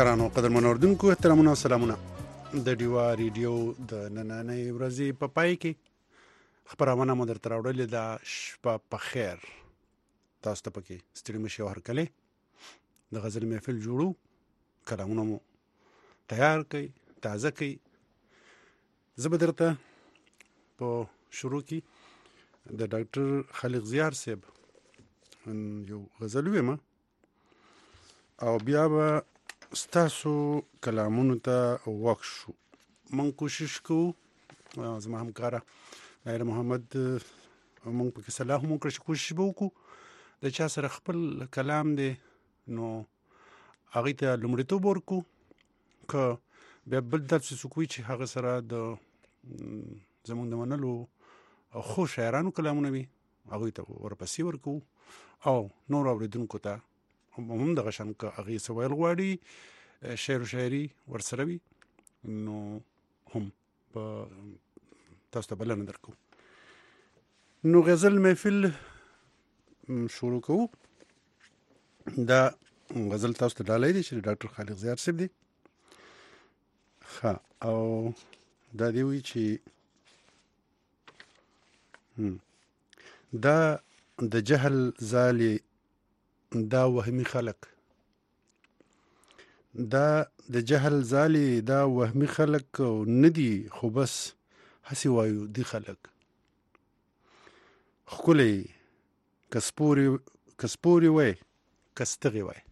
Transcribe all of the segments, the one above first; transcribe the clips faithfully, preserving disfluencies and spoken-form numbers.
ګرانو قدرمنو اردوونکو احترامونه او سلامونه. د ډیوا ریډیو د نننۍ ورځې په پای کې خبرونه مو درته راوړلې ده. شپه په خیر تاسو ته پکې ستړي مشي او هرکلې د غزل محفل جوړو کلامونه مو تیار کړئ تازه کړئ. زه به درته په شروع کې د ډاکټر خالق زیار صاحب یو غزل ویم او بیا به ستاسو کلامونو ته وقف شو. من کوشش کوو زما همکاره نایره محمد مونږ پکې صلاح مو کړ چې کوشش به وکړو د چا سره خپل کلام دی نو هغې ته لومړیتوب ورکړو، که بیا بل داسې څوک وي چې هغه سره د زموږ د منلو خو شاعرانو کلامونه وي هغوی ته ورپسې ورکوو او نور اورېدونکو ته هم دغه شان که هغې څه ویل غواړي شعر و شاعري ورسره وي نو هم په تاسو ته بلنه درکوو. نو غزل محفل شروع کوو. دا غزل تاسو ته ډالۍ دی چې ډاکټر خالق زیار صاحب دی. ښه او دا دی وی چې دا د جهل ځالې دا وهمي خلق دا د جهل ځالې دا وهمي خلق ندي خو بس هسې وایو دی خلق ښکلی کسپوري وای کستغې وای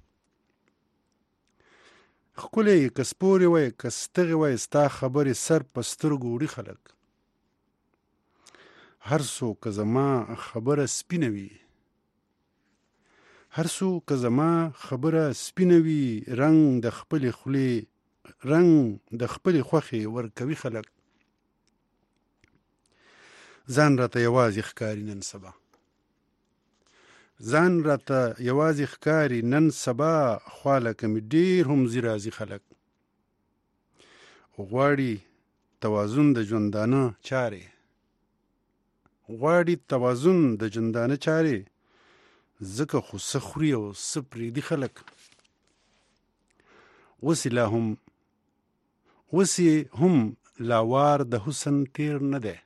ښکلی کسپوري وای کستغې وای ستا خبرې سر په سترګو وړي خلق هر څو که زما خبره سپینه وي هر څو که زما خبره سپینه وي رنګ د خپلې خولې رنګ د خپلې خوښې ورکوي خلق ځان راته یوازې ښکاري نن سبا ځان راته یوازې ښکاري نن سبا خوالکه مې ډېر هم ځي راځي خلق غواړي توازن د ژوندانه چارې غواړي توازن د ژوندانه چارې ځکه خو څه خوري او څه پرېږدي خلق اوسې لا هم اوسې هم لاوار د حسن تیر نه دی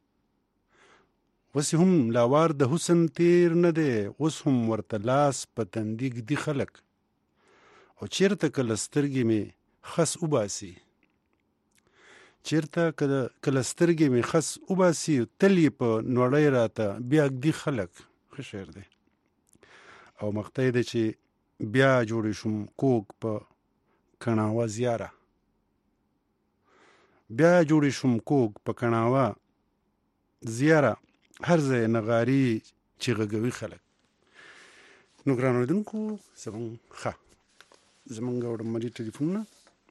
اوسې هم لاوار د حسن تیر نه دی اوس هم ورته لاس په تندي ږدي خلق او چېرته کله سترګې مې خس وباسي چېرته کله سترګې مې خس وباسي تل یې په نوړی راته بیا ږدي خلق. ښه شعر دی او مقطع دی چې بیا جوړې شوم کوږ په کڼاوه زیاره بیا جوړې شوم کوږ په کڼاوه زیاره هر ځای نغاري چې غږوي خلک. نو ګران اورېدونکو زموږ ښه زموږ وړمري ټلیفونونه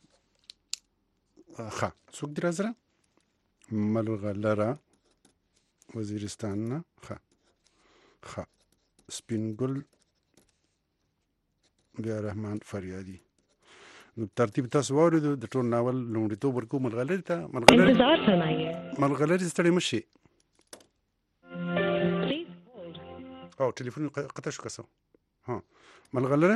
ښه څوک دي را سره ملغلره وزیرستان نه ښه ښه سپین ګل بیا رحمان فریادي. نو ترتیب تاسو واورېدو د ټول ناول لومړیتوب ورکوو ملغلرې ته. ملغلرې ملغلرې ستړې مه شي او ټلیفون قطع شو کسو ها ملغلره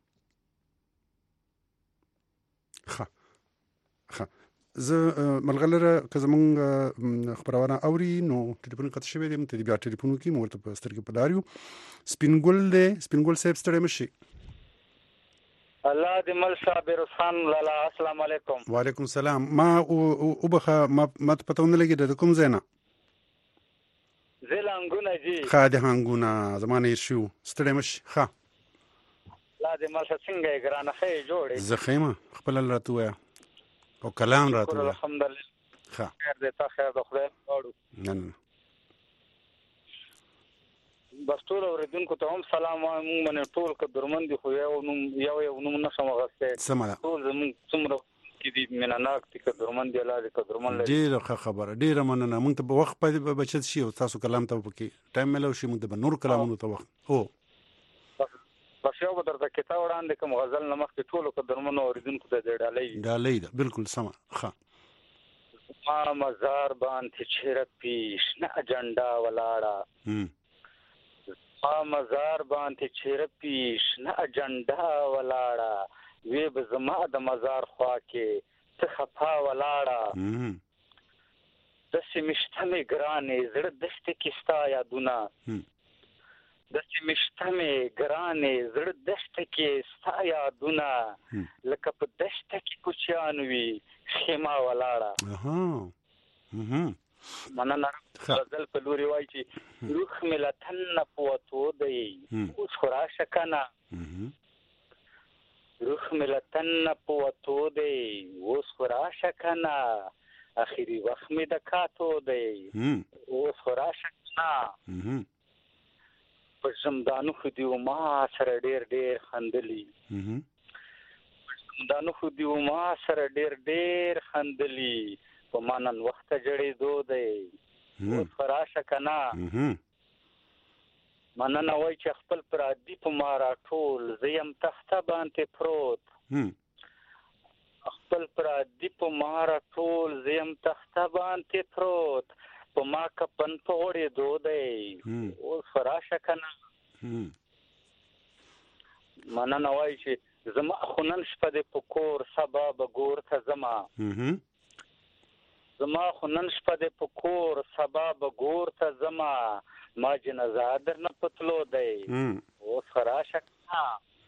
ښه ښه زه ملغلره که زمونږ خپرونه اوري نو ټلیفون قطع شوی دی ته بیا ټلیفون وکړي مو ورته په سترګې په لار یو. سپین ګل دی سپین ګل صاحب ستړی مه شي. الله دې مل صابر خان لالا السلام علیکم. وعلیکم السلام. ما وبخه ما ما ته پته ونه لګېده د کوم ځای نه؟ زه لانګونه جي. ښه د هانګونه زما نه هېر شي و ستړی مه شي. ښه الله دې مل څنګه یې ګرانه ښه یې جوړې زه ښه یم خپله راته ووایه او کلام راته ووایه. الحمدلله ښه خیر دی تا خیر د خدای غواړو. نه نه بس ټول اورېدونکو ته هم سلام وایم. مونږ باندې ټول که درمن دي خو یو نوم یو یو نوم نه شم اخیستی. سمه ده ټول زموږ څومره کې دي مینه ناک دي که درمن دي الله دې که درمن لري. ډېره ښه خبره ډېره مننه. مونږ ته به وخت په بچت شي او تاسو کلام ته پکې ټایم میلاو شي مونږ ته به نور کلامونو ته وخت هو بس یو به درته کتاب وړاندې کوم غزل نه مخکې ټولو که درمنو اورېدونکو ته دې ډالۍ ډالۍ ده بالکل سمه. ښه ما مزار باندې چهره پیش نه اجنډا ولاړه ما مزار باندې چهره پیش نه اجنډا ولاړه وی به زما د مزار خوا کې ته خفا ولاړه داسې مشته مې ګرانې زړه دښتې کې ستا یادونه داسې مشته مې ګرانې زړه دښته کې ستا یادونه لکه په دښته کې کوچیان وي خیمه ولاړه مننه غزل په لوري وایي چې روح مې له تن نه په وتو دی اوس خو راشه کنه روح مې له تن نه په وتو دی اوس خو راشه کنه اخري وخت مې د کاتو دی اوس خو راشه کنه په زمدانو خو دې ما سره ډېر ډېر خندلي په زمدانو خو دې ما سره ډېر ډېر خندلي په ما نن وخت جړېدو دی اوس خو راشه کنه مننه وایي چې خپل پردي په ما راټول زه یم تخته باندې پروت خپل پردي په ما راټول زه یم تخته باندې پروت په ما کپن په غوړېدو دی اوس خو راشه کنه مننه وایي چې زما خو نن شپه دی په کور سبا به ګور ته ځمه زما خو نن شپه دی په کور سبا به ګور ته ځمه ما جنازه درنه پتلو دی اوس خو راشه کنه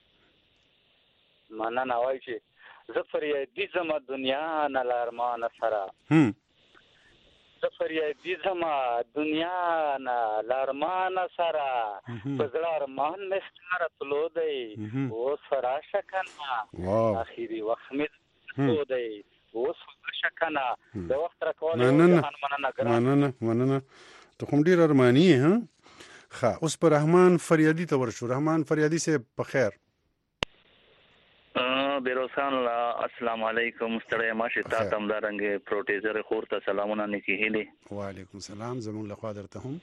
مننه وایي چې زه فریادي ځمه دنیا نه له ارمانه سره زه فریادي ځمه دنیا نه له ارمانه سره په زړه ارمان مې ستا راتلو دی اوس خو راشه کنه اخري وخت مې راتلو دی اوس راشه کنه د وخت راکول مننه مننه مننه ته کوم ډیر ارمانی ها خا اوس پر رحمان فریادي ته ورشو رحمان فریادي سے په خیر بیروسان الله السلام علیکم ستړی ماشه تا تم دارنګ پروټیزر خور ته سلامونه نکي هلي وعلیکم السلام زمون له خوا درته هم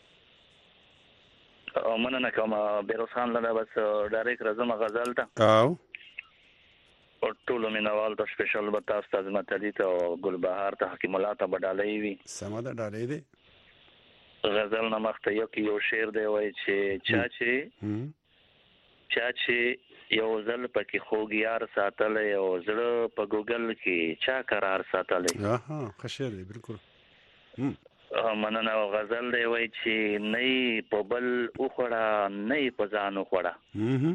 مننه کوم بیروسان الله بس ډایرک رزم غزل ته او ټولو مینوال ته سپیشل بتا استاد متلی ته ګلبهار ته حکیم الله ته بدالې وي سم ده ډالې دي غزل نمخته یو کې یو شعر دی وای چې چا چې چا چې یو ځل پکې خوګیار ساتل یو زړه په ګوګل کې چا قرار ساتل ها ښه شعر دی بالکل مننه غزل دی وای چې نه په بل اوخړه نه په ځان اوخړه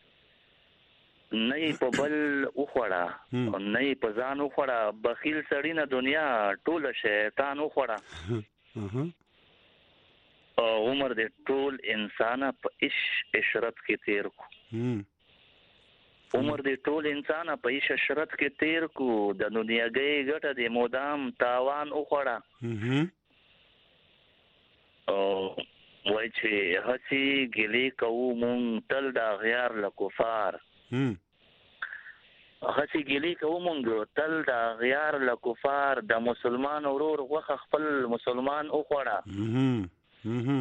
نه په بل اوخړه نه په ځان اوخړه بخیل سړی نه دنیا ټول شیطان اوخړه عمر دې ټول انسان په عش اشرت کې تیر کو عمر دې ټول انسان په عش اشرت کې تیر کو د دنیاګي ګټه دې مودام تاوان اوخړه او وای چې هسي ګلی کوو مونږ تل دا غیار لکفار هسي ګلی کوو مونږ تل دا غیار لکفار د مسلمان ورور غوخه خپل مسلمان اوخړه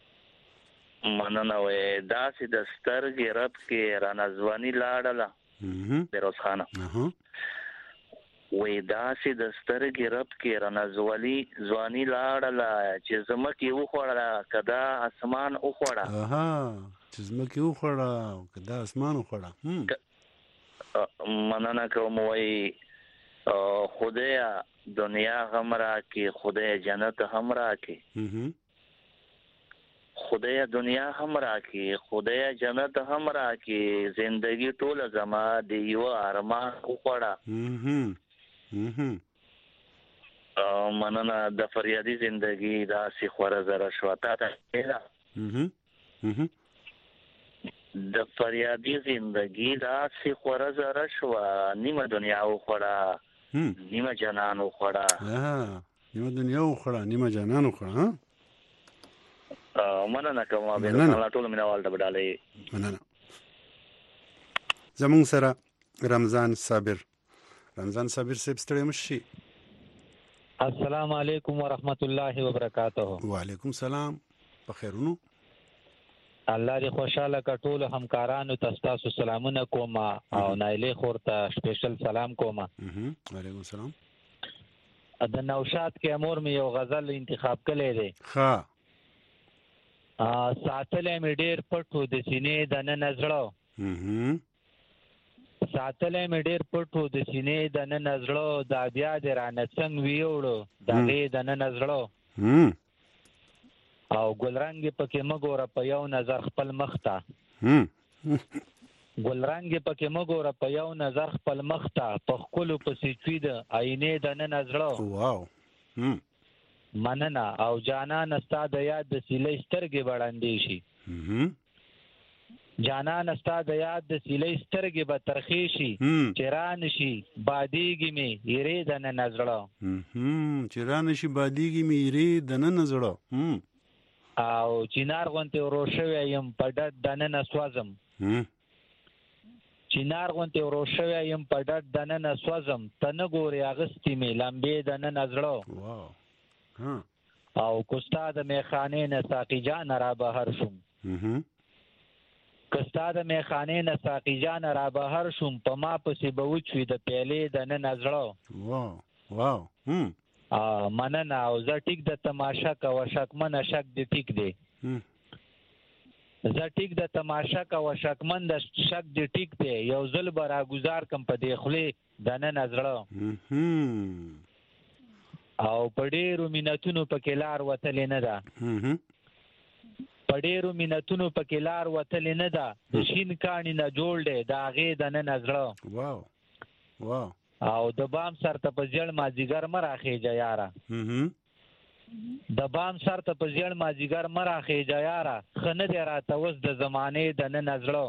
مننه وې داسې د سترګې رب کې رانځواني لاړله بیروز خانه وې داسې د سترګې رب کې رانځوالي ځواني لاړله چې زمکه وخوړه کدا اسمان وخوړه اها چې زمکه وخوړه کدا اسمان وخوړه مننه کوم وې خدایا دنیا غمرا کې خدای جنت همرا کې خدای دنیا همرا کې خدای جنت همرا کې زندگی ټول زما دی یو ارمان وخوړه مننه د فریادي زندگی دا سی خوره زره شواتا ته د فریادي زندگی دا سی خوره زره شوا نیمه دنیا وخوړه نیمه جنان وخوړه ها نیمه دنیا وخوړه نیمه جنان وخوړه مننه کوم به الله ټول مینوال ته بدالې مننه زمون سره رمضان صابر رمضان صابر صاحب ستړي مشي السلام علیکم ورحمت الله وبرکاته وعلیکم السلام په خیرونو الله دې خوشاله کټول همکارانو ته تاسو سلامونه کوم او نایله خور ته سپیشل سلام کوم وعلیکم السلام د نوشاد کې امور می یو غزل انتخاب کړی دی ها ساتلې مې ډېر پټو د سینې د نن زړه ساتلې مې ډېر پټو د سینې د نن زړه دا بیا دې رانه څنګه ویوړو د هغې د نن زړه او ګلرنګ پکې مه ګوره په یو نظر خپل مخ ته ګلرنګ پکې مه ګوره په یو نظر خپل مخ ته په ښکلو پسې چوي د آینې د نن زړه واو مننه او جانان ستا د یاد د سیلې سترګې بړندې شي جانان ستا د یاد د سیلې سترګې به ترخې شي چې رانشي بادیږي مې یرې د نن زړه چې رانشي بادیږي مې یرې د نن زړه او چینار غونتې ورو شوی یم په ډډ د نن سوځم چینار غونتې ورو شوی یم په ډډ د نن سوځم ته نه ګورې اغستې مې لمبې د نن زړه او کوستا د میخانې نه ساقي جان را بهر شوم کوستا د میخانې نه ساقي جان را بهر شوم په ما پسې به وچوي د پیالې د نن زړه واو واو مننه او زه ټیک د تماشا کوه شکمنه شک دې ټیک دی زه ټیک د تماشا کوه شکمن د شک دې ټیک دی یو ځل به راګزار کم په دې خولې د نن زړه او په ډېرو مینتونو پکې لار وتلې نه ده په ډېرو مینتونو پکې لار وتلې نه ده د شین کاڼي نه جوړ دی د هغې د نن زړه واو واو او د بام سر ته په زیړ مازدیګر مه راخېجه یاره د بام سر ته په زیړ مازدیګر مه راخېجه یاره ښه نه دی راته اوس د زمانې د نن زړه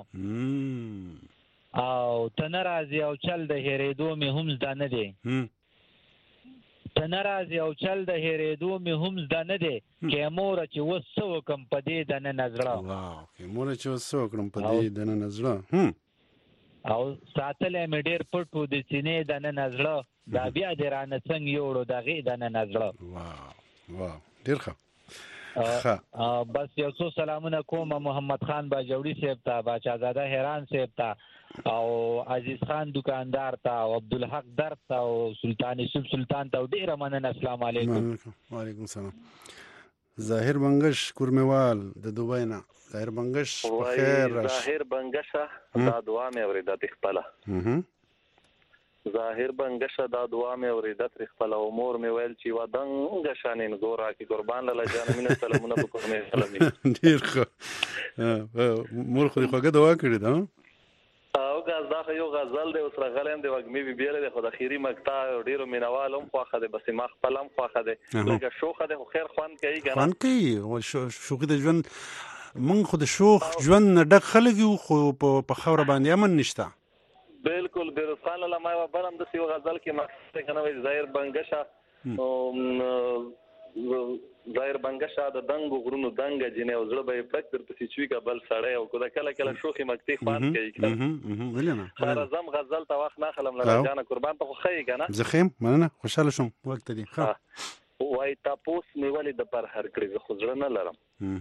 او ته نه راځې او چل د هېرېدو مې هم زده نه دی ته نه راځې او چل د هېرېدو مې هم زده نه دی که موره چې اوس څه وکړم په دې د نن زړه که موره چې اوس څه وکړم په دې د نن زړه او ساتلی مې ډېر پټ و د سینې د نن زړه دا بیا دې رانه څنګه یوړو د هغې د نن زړه واو واو ډېر ښه بس یو څو سلامونه کوم محمد خان باجوړي صاحب ته باچازاده حیران صاحب ته او عزیز خان دکاندار ته او عبدالحق درد ته او سلطان یوسف سلطان ته ډېره مننه السلام علیکم وعلیکم السلام ظاهر بنگش کورمیوال د دوبۍ نه ظاهر بنگش بخیر ظاهر بنگش دا دعا مې اورېده ترې خپله ظاهر بنگش دا دعا مې اورېده ترې خپله او مور مې ویل چې یوه دنګه شانې نګور راکړي قربان لاله جانه مینه سلامونه په کورمې سلامي ډېر ښه مور خو دې خوږه دعا کړې ده او ګاز دا خو یو غزل دی اوس راغلی یم د وږمې بیبیله دی خو د خیري مقطع ډېرو مینوال هم خوښه دی بس ما خپل هم خوښه دی لکه شوخه دی خو خیر خوند کوي که نه خوند کوي شوخي د ژوند موږ خو د شوخ ژوند نه ډک خلک یو خو په خاوره باندې امن نشته بالکل بیروز خان لاله ما یوه بل هم داسې یو غزل کې مقصد دی که نه وایي ظاهر بنګشه ظاهر بنګشه د دنګو غرونو دنګه جنې او زړه به یې پک درپسې چوي که بل سړی او که د کله کله شوخې مقطع خوند کوي که خیر زم غزل ته وخت نه اخلم لاله جانه قربان ته خو ښه یې که نه زه ښه یم مننه خوشحاله شوم وخت دی وایي تپوس مې ولې د پر هر کړي زه خو زړه نه لرم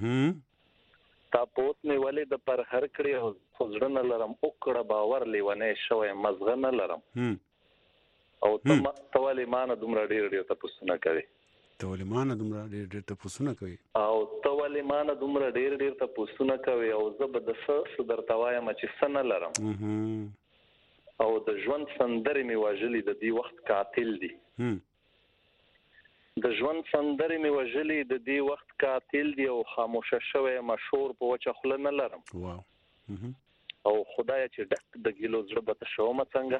تپوس مې ولې د پر هر کړي خو زړه نه لرم وکړه باور لیونی شوی مزغه نه لرم او ته ولې ما نه دومره ډېر ډېر تپوسونه کوي ته ولې ما نه دومره ډېر ډېر تپوسونه کوي او ته ولې ما نه دومره ډېر ډېر تپوسونه کوي او زه به د څه څه درته وایم چې څه نه لرم او د ژوند سندرې مې وژلي د دې وخت قاتل دي د ژوند سندرې مې وژلي د دې وخت قاتل دي او خاموشه شوی مشهور په وچه خوله نه لرم او خدایه چې ډک د ګیلو زړه به تشومه څنګه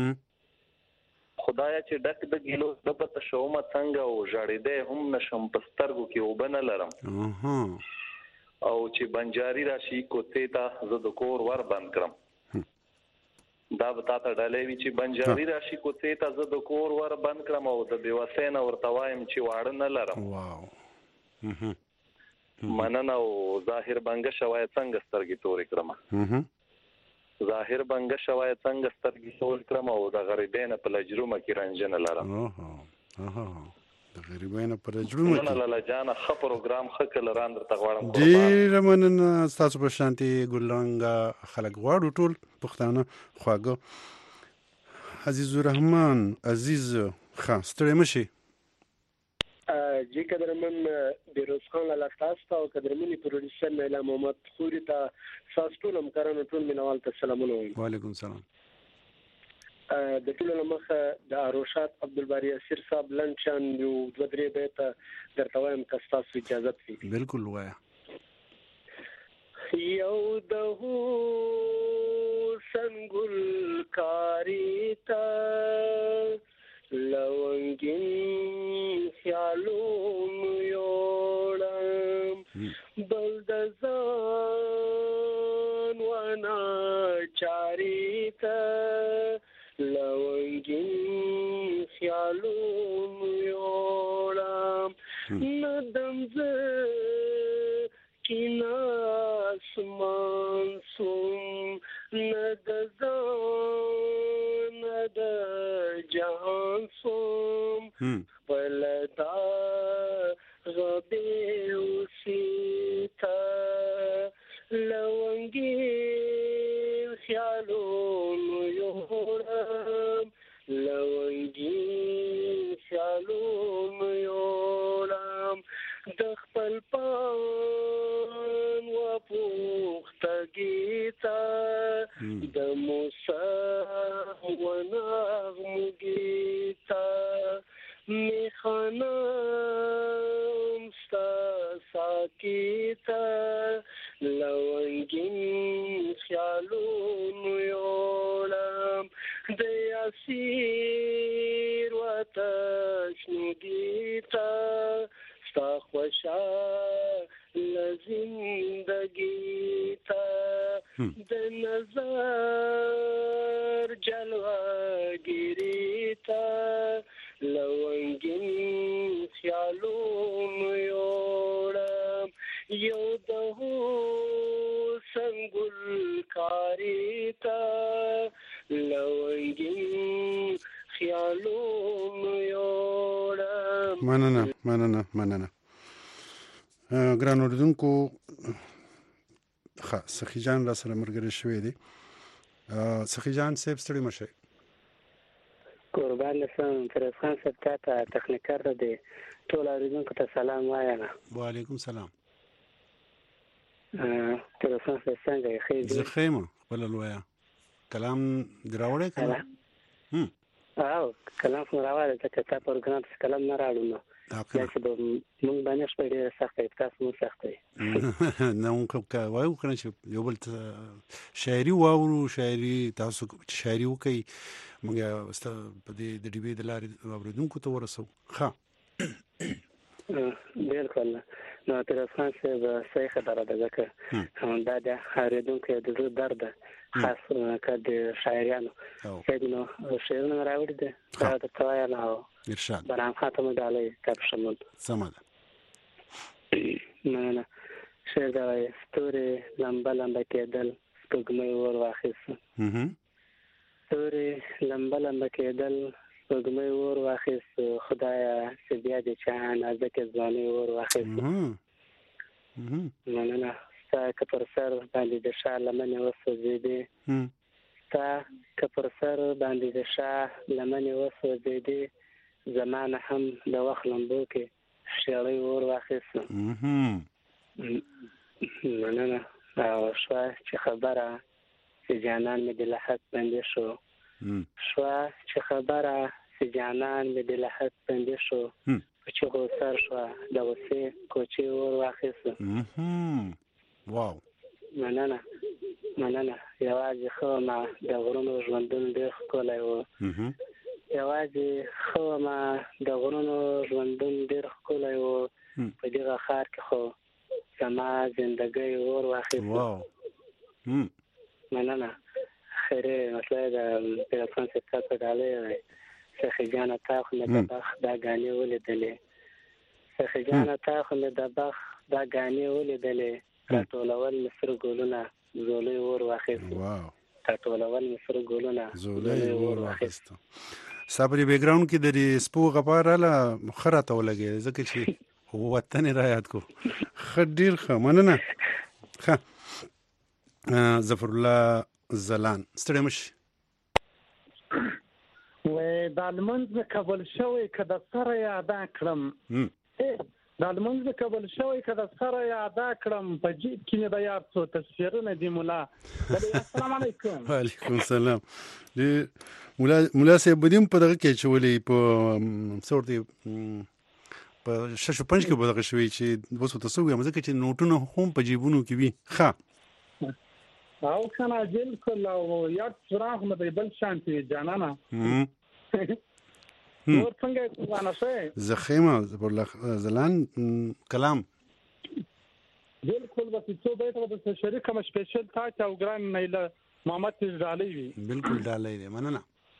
خدایه چې ډک د ګیلو زړه به تشومه څنګه او ژړېدی هم نشم په سترګو کې اوبه نه لرم او چې بنجاري راشي کوڅې ته زه د کور ور بند کړم دا به تا ته ډالۍ وي چې بنجاري راشي کوڅې ته زه د کور ور بند کړم او د بېوسۍ نه ورته وایم چې واړه نه لرم مننه او ظاهر بنګشه وایه څنګه سترګې تورې کړم ظاهر بنګشه وایه څنګه سترګې تورې کړم او د غریبۍ نه په لجرومه کې رنجه نه لرم د غریبۍ نه په لجرومه کې لاله جانه ښه پروګرام ښه کلران درته غواړم ډېره مننه ستاسو په شانتې ګلرنګه خلک غواړو ټول پښتانه خواږه عزیز الرحمن عزیز ښه ستړی مه شي جی قدرمن بیروز خان لاله تاسو ته او قدرمنې پروډوسر نیلا محمد خوري ته ستاسو ټول همکارانو ټول مینوال ته سلامونه وایم وعلیکم سلام د ټولو مخه د اروشات عبدالباری اسیر صاحب لنچان یو دوه درې بیت درته وایم که ستاسو اجازه وي. بالکل وایه. یو د حسن ګل کاری ته لونګین خیالونو یوړم بل د ځان ونه چاري ته لونګین خیالونو یوړم ندم زه کینا اسمان سوم نه د ځان نه د جهان سوم خپل دا غبې اوسیته لونګین خیالونو یوړم لونګین خیالونو یوړم د خپل پان و پوختګي ته د موسی و نغمګي ته میخانم ستا ساقي ته لونګین خیالونو یوړم د یاسیر و تشنګي ته ستا خوشا لزندگی تا د نظر جلوه گیری تا لونګین خیالونو یوړم یو د حسن ګل کاری تا لونګین خیالونو یوړم. مننه مننه مننه ګران اوریدونکو. ښه سخي جان را سره ملګری شوی دی. سخي جان صاحب ستړي مشه. قربان شم فیروز خان صاحب ته تخنیکر دی ټول اوریدونکو ته سلام وایم. وعلیکم سلام. فیروز خان صاحب څنګه یې؟ ښه زه ښه یم. خپل لویا کلام دی راوړی کنه؟ هم او کلام خو راوړی ځکه تا پروګرام څخه کلام نه راوړم دا چې موږ باندې شپه ډېره سخته وي تاسو مو سخته وي نه موږ وایو کنه چې یو بل شاعري واورو شاعري تاسو شاعري وکړئ موږ په دې د ډیبې د لارې اوریدونکو ته ورسو. ښه بالکل نو فیروز خان صاحب صحیح خبره ده ځکه دا د اوریدونکو د زړه درد ده خاص که د شاعرانو صاحب نو شعرونه راوړي دي دا د توایل او ارشاد برام خاتم ډالۍ کپ شمول سمه ده. نه نه شعر دا وایي ستوري لمبه لمبه کېدل سپوږمۍ ور واخیسته ستوري لمبه لمبه کېدل سپوږمۍ ور واخیسته خدایا چې بیا د چا نازکې ځوانۍ ور واخیسته نه نه ستا که پر سر باندې د شاه لمنې وسوځېدې ستا که پر سر باندې د شاه لمنې وسوځېدې زمانه هم د وخت لمبو کې شیړۍ ور واخیسته مننه او شوه چې خبره چې جانان مې د لحد بندې شو شوه چې خبره چې جانان مې د لحد بندې شو په چغو سر شوه د غوسې کوچې ور واخیسته. واو مننه مننه یوازې ښه ما د غرونو ژوندون ډېر ښکلی و یوازې ښه ما د غرونو ژوندون ډېر ښکلی و په دغه ښار کې خو زما زندګۍ اور واخیسته. واو مننه خیرې مسله د فیروز خان صاحب ته په ډالۍ وایي سخي جانه تا خو مې د بخ دا ګانې ولیدلې سخي جانه تا خو مې د بخ دا ګانې ولیدلې راټولول مې سره ګلونه زولۍ اور واخیسته. واو راټولول مې سره ګلونه زولۍ اور واخیسته. صبري بیک ګراوند کې د سپو غپاراله خراته ولګي ځکه چې وطن را یاد کو خډیر خ مننه. ښه ظفر الله زلان ستړي مشي و د المنځ کابل شوی که د سره یاد کړم دا لمونځ قبل شوی کده سره یادا کړم په جیب کې د یار څو تصویرونه دی مولا. السلام علیکم. وعلیکم السلام. دی مولا مولا سه بدیم په دغه کې چولې په څورتي په ششو پنځ کې بدغه شوی چې وسو تاسو یې مزه کې چې نوټونه هم په جیبونو کې وي. ښه او کنه جل کله او یاد سراغ مې بل شانتي جانانا. نور څنګه ځوانه شې زخیمه زبر زلان کلام بالکل بس څو به ته شریک کوم سپیشل تاچ او ګران نیله محمد تجالی وی بالکل ډالۍ دی مننه.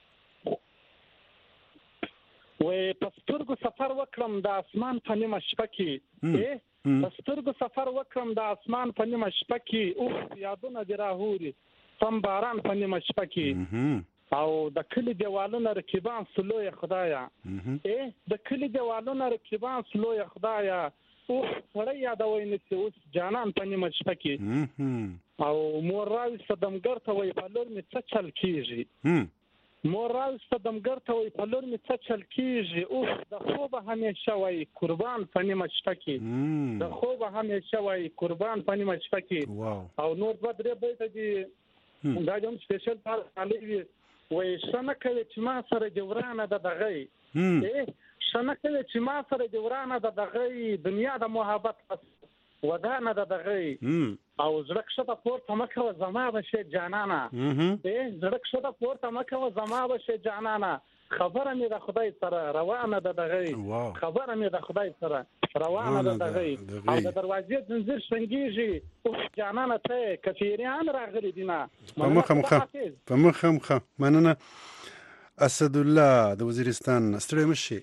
وې پسترګو سفر وکړم د اسمان په نیمه شپه کې اے پسترګو سفر وکړم د اسمان په نیمه شپه کې او یادونه دی راهوري سم باران په نیمه شپه کې او د کلی دیوالونو رکیبان سلوی خدایا اے د کلی دیوالونو رکیبان سلوی خدایا او سړی یادوي نسی اوس جانان په نیمه شپه کې او مور راوي صدمګر ته وای په لور می څه چل کیږي مور راوي صدمګر ته وای په لور می څه چل کیږي او د خوب همیشه وای قربان په نیمه شپه کې د خوب همیشه وای قربان په نیمه شپه کې او نور په درې بیت دي دا کوم سپیشل پال علي وای شنه کوي چې ما سره جورانه د دغه اے شنه کوي چې ما سره جورانه د دغه دنیا د محبت ودانه د دغه او زړه شته پورته مکه زما بشه جانانا اے زړه شته پورته مکه زما بشه جانانا خبره مې د خدای سره روانه د دغه خبره مې د خدای سره روانه د دغه او د دروازې زنجیر شنګيږي او جانانه ته کثیران راغلي دينا په مخه مخه په مخه مخه مننه. اسد الله د وزیرستان ستړي مشي.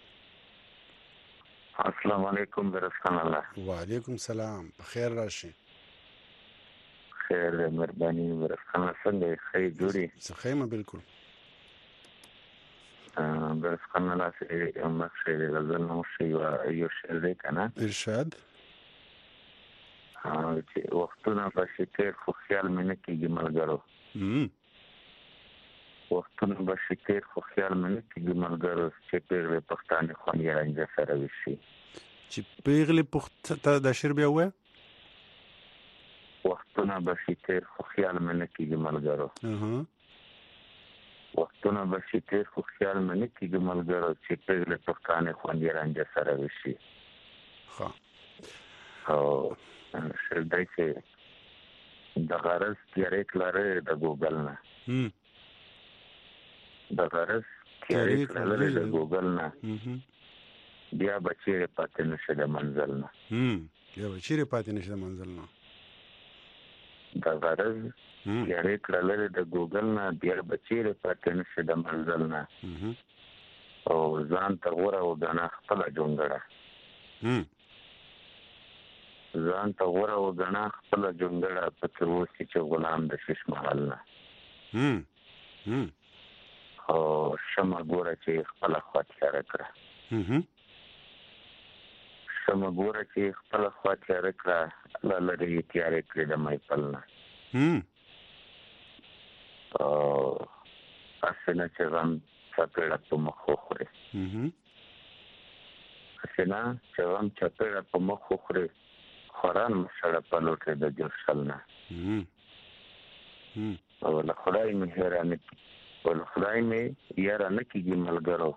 السلام علیکم برسخان الله. وعلیکم السلام بخیر راشي. خیر مهرباني برسخان څنګه خیر جوړي خیمه بالکل برسخان الله سره مخشه غزل نو شي او یو شعر دی کنه ارشاد چې وختونه په شکر خو خیال مې نه کېږي ملګرو وختونه په شکر خو خیال مې نه کېږي ملګرو چې پیغلې پښتانه خوان یې رنګ سره وشي چې پیغلې پښتانه د شعر بیا وای وختونه په شکر خو خیال مې نه کېږي ملګرو وختونه به شي تیر خو خیال مې نه کېږي ملګرو چې پیغلې پښتانه خوان یې رنګ سره وشي. ښه او شعر دی چې د غرض تیارې کلاره د ګوګل نه د غرض تیارې کلاره د ګوګل نه بیا به چیرې پاتې نشي د منزل نه بیا به چیرې پاتې نشي د منزل نه د غرض تیارې کلاره د ګوګل نه بیا به چیرې پاتې نشي د منزل نه او ځان ته غوره وګڼه خپله جونګړه ځان ته غوره وګڼه خپله جونګړه په تر اوسې چې غلام د شش محل نه او شمه ګوره چې خپله خوا تیاره کړه شمه ګوره چې خپله خوا تیاره کړه الله لرې یې تیارې کړې د محفل نه او هسې نه چې غم چپېړه په مخ وخورې هسې نه چې غم چپېړه په مخ وخورې خوران مشړه په لوټې د جوشل نه او له خدای مې حیرانه او له خدای مې یاره نه کېږي ملګرو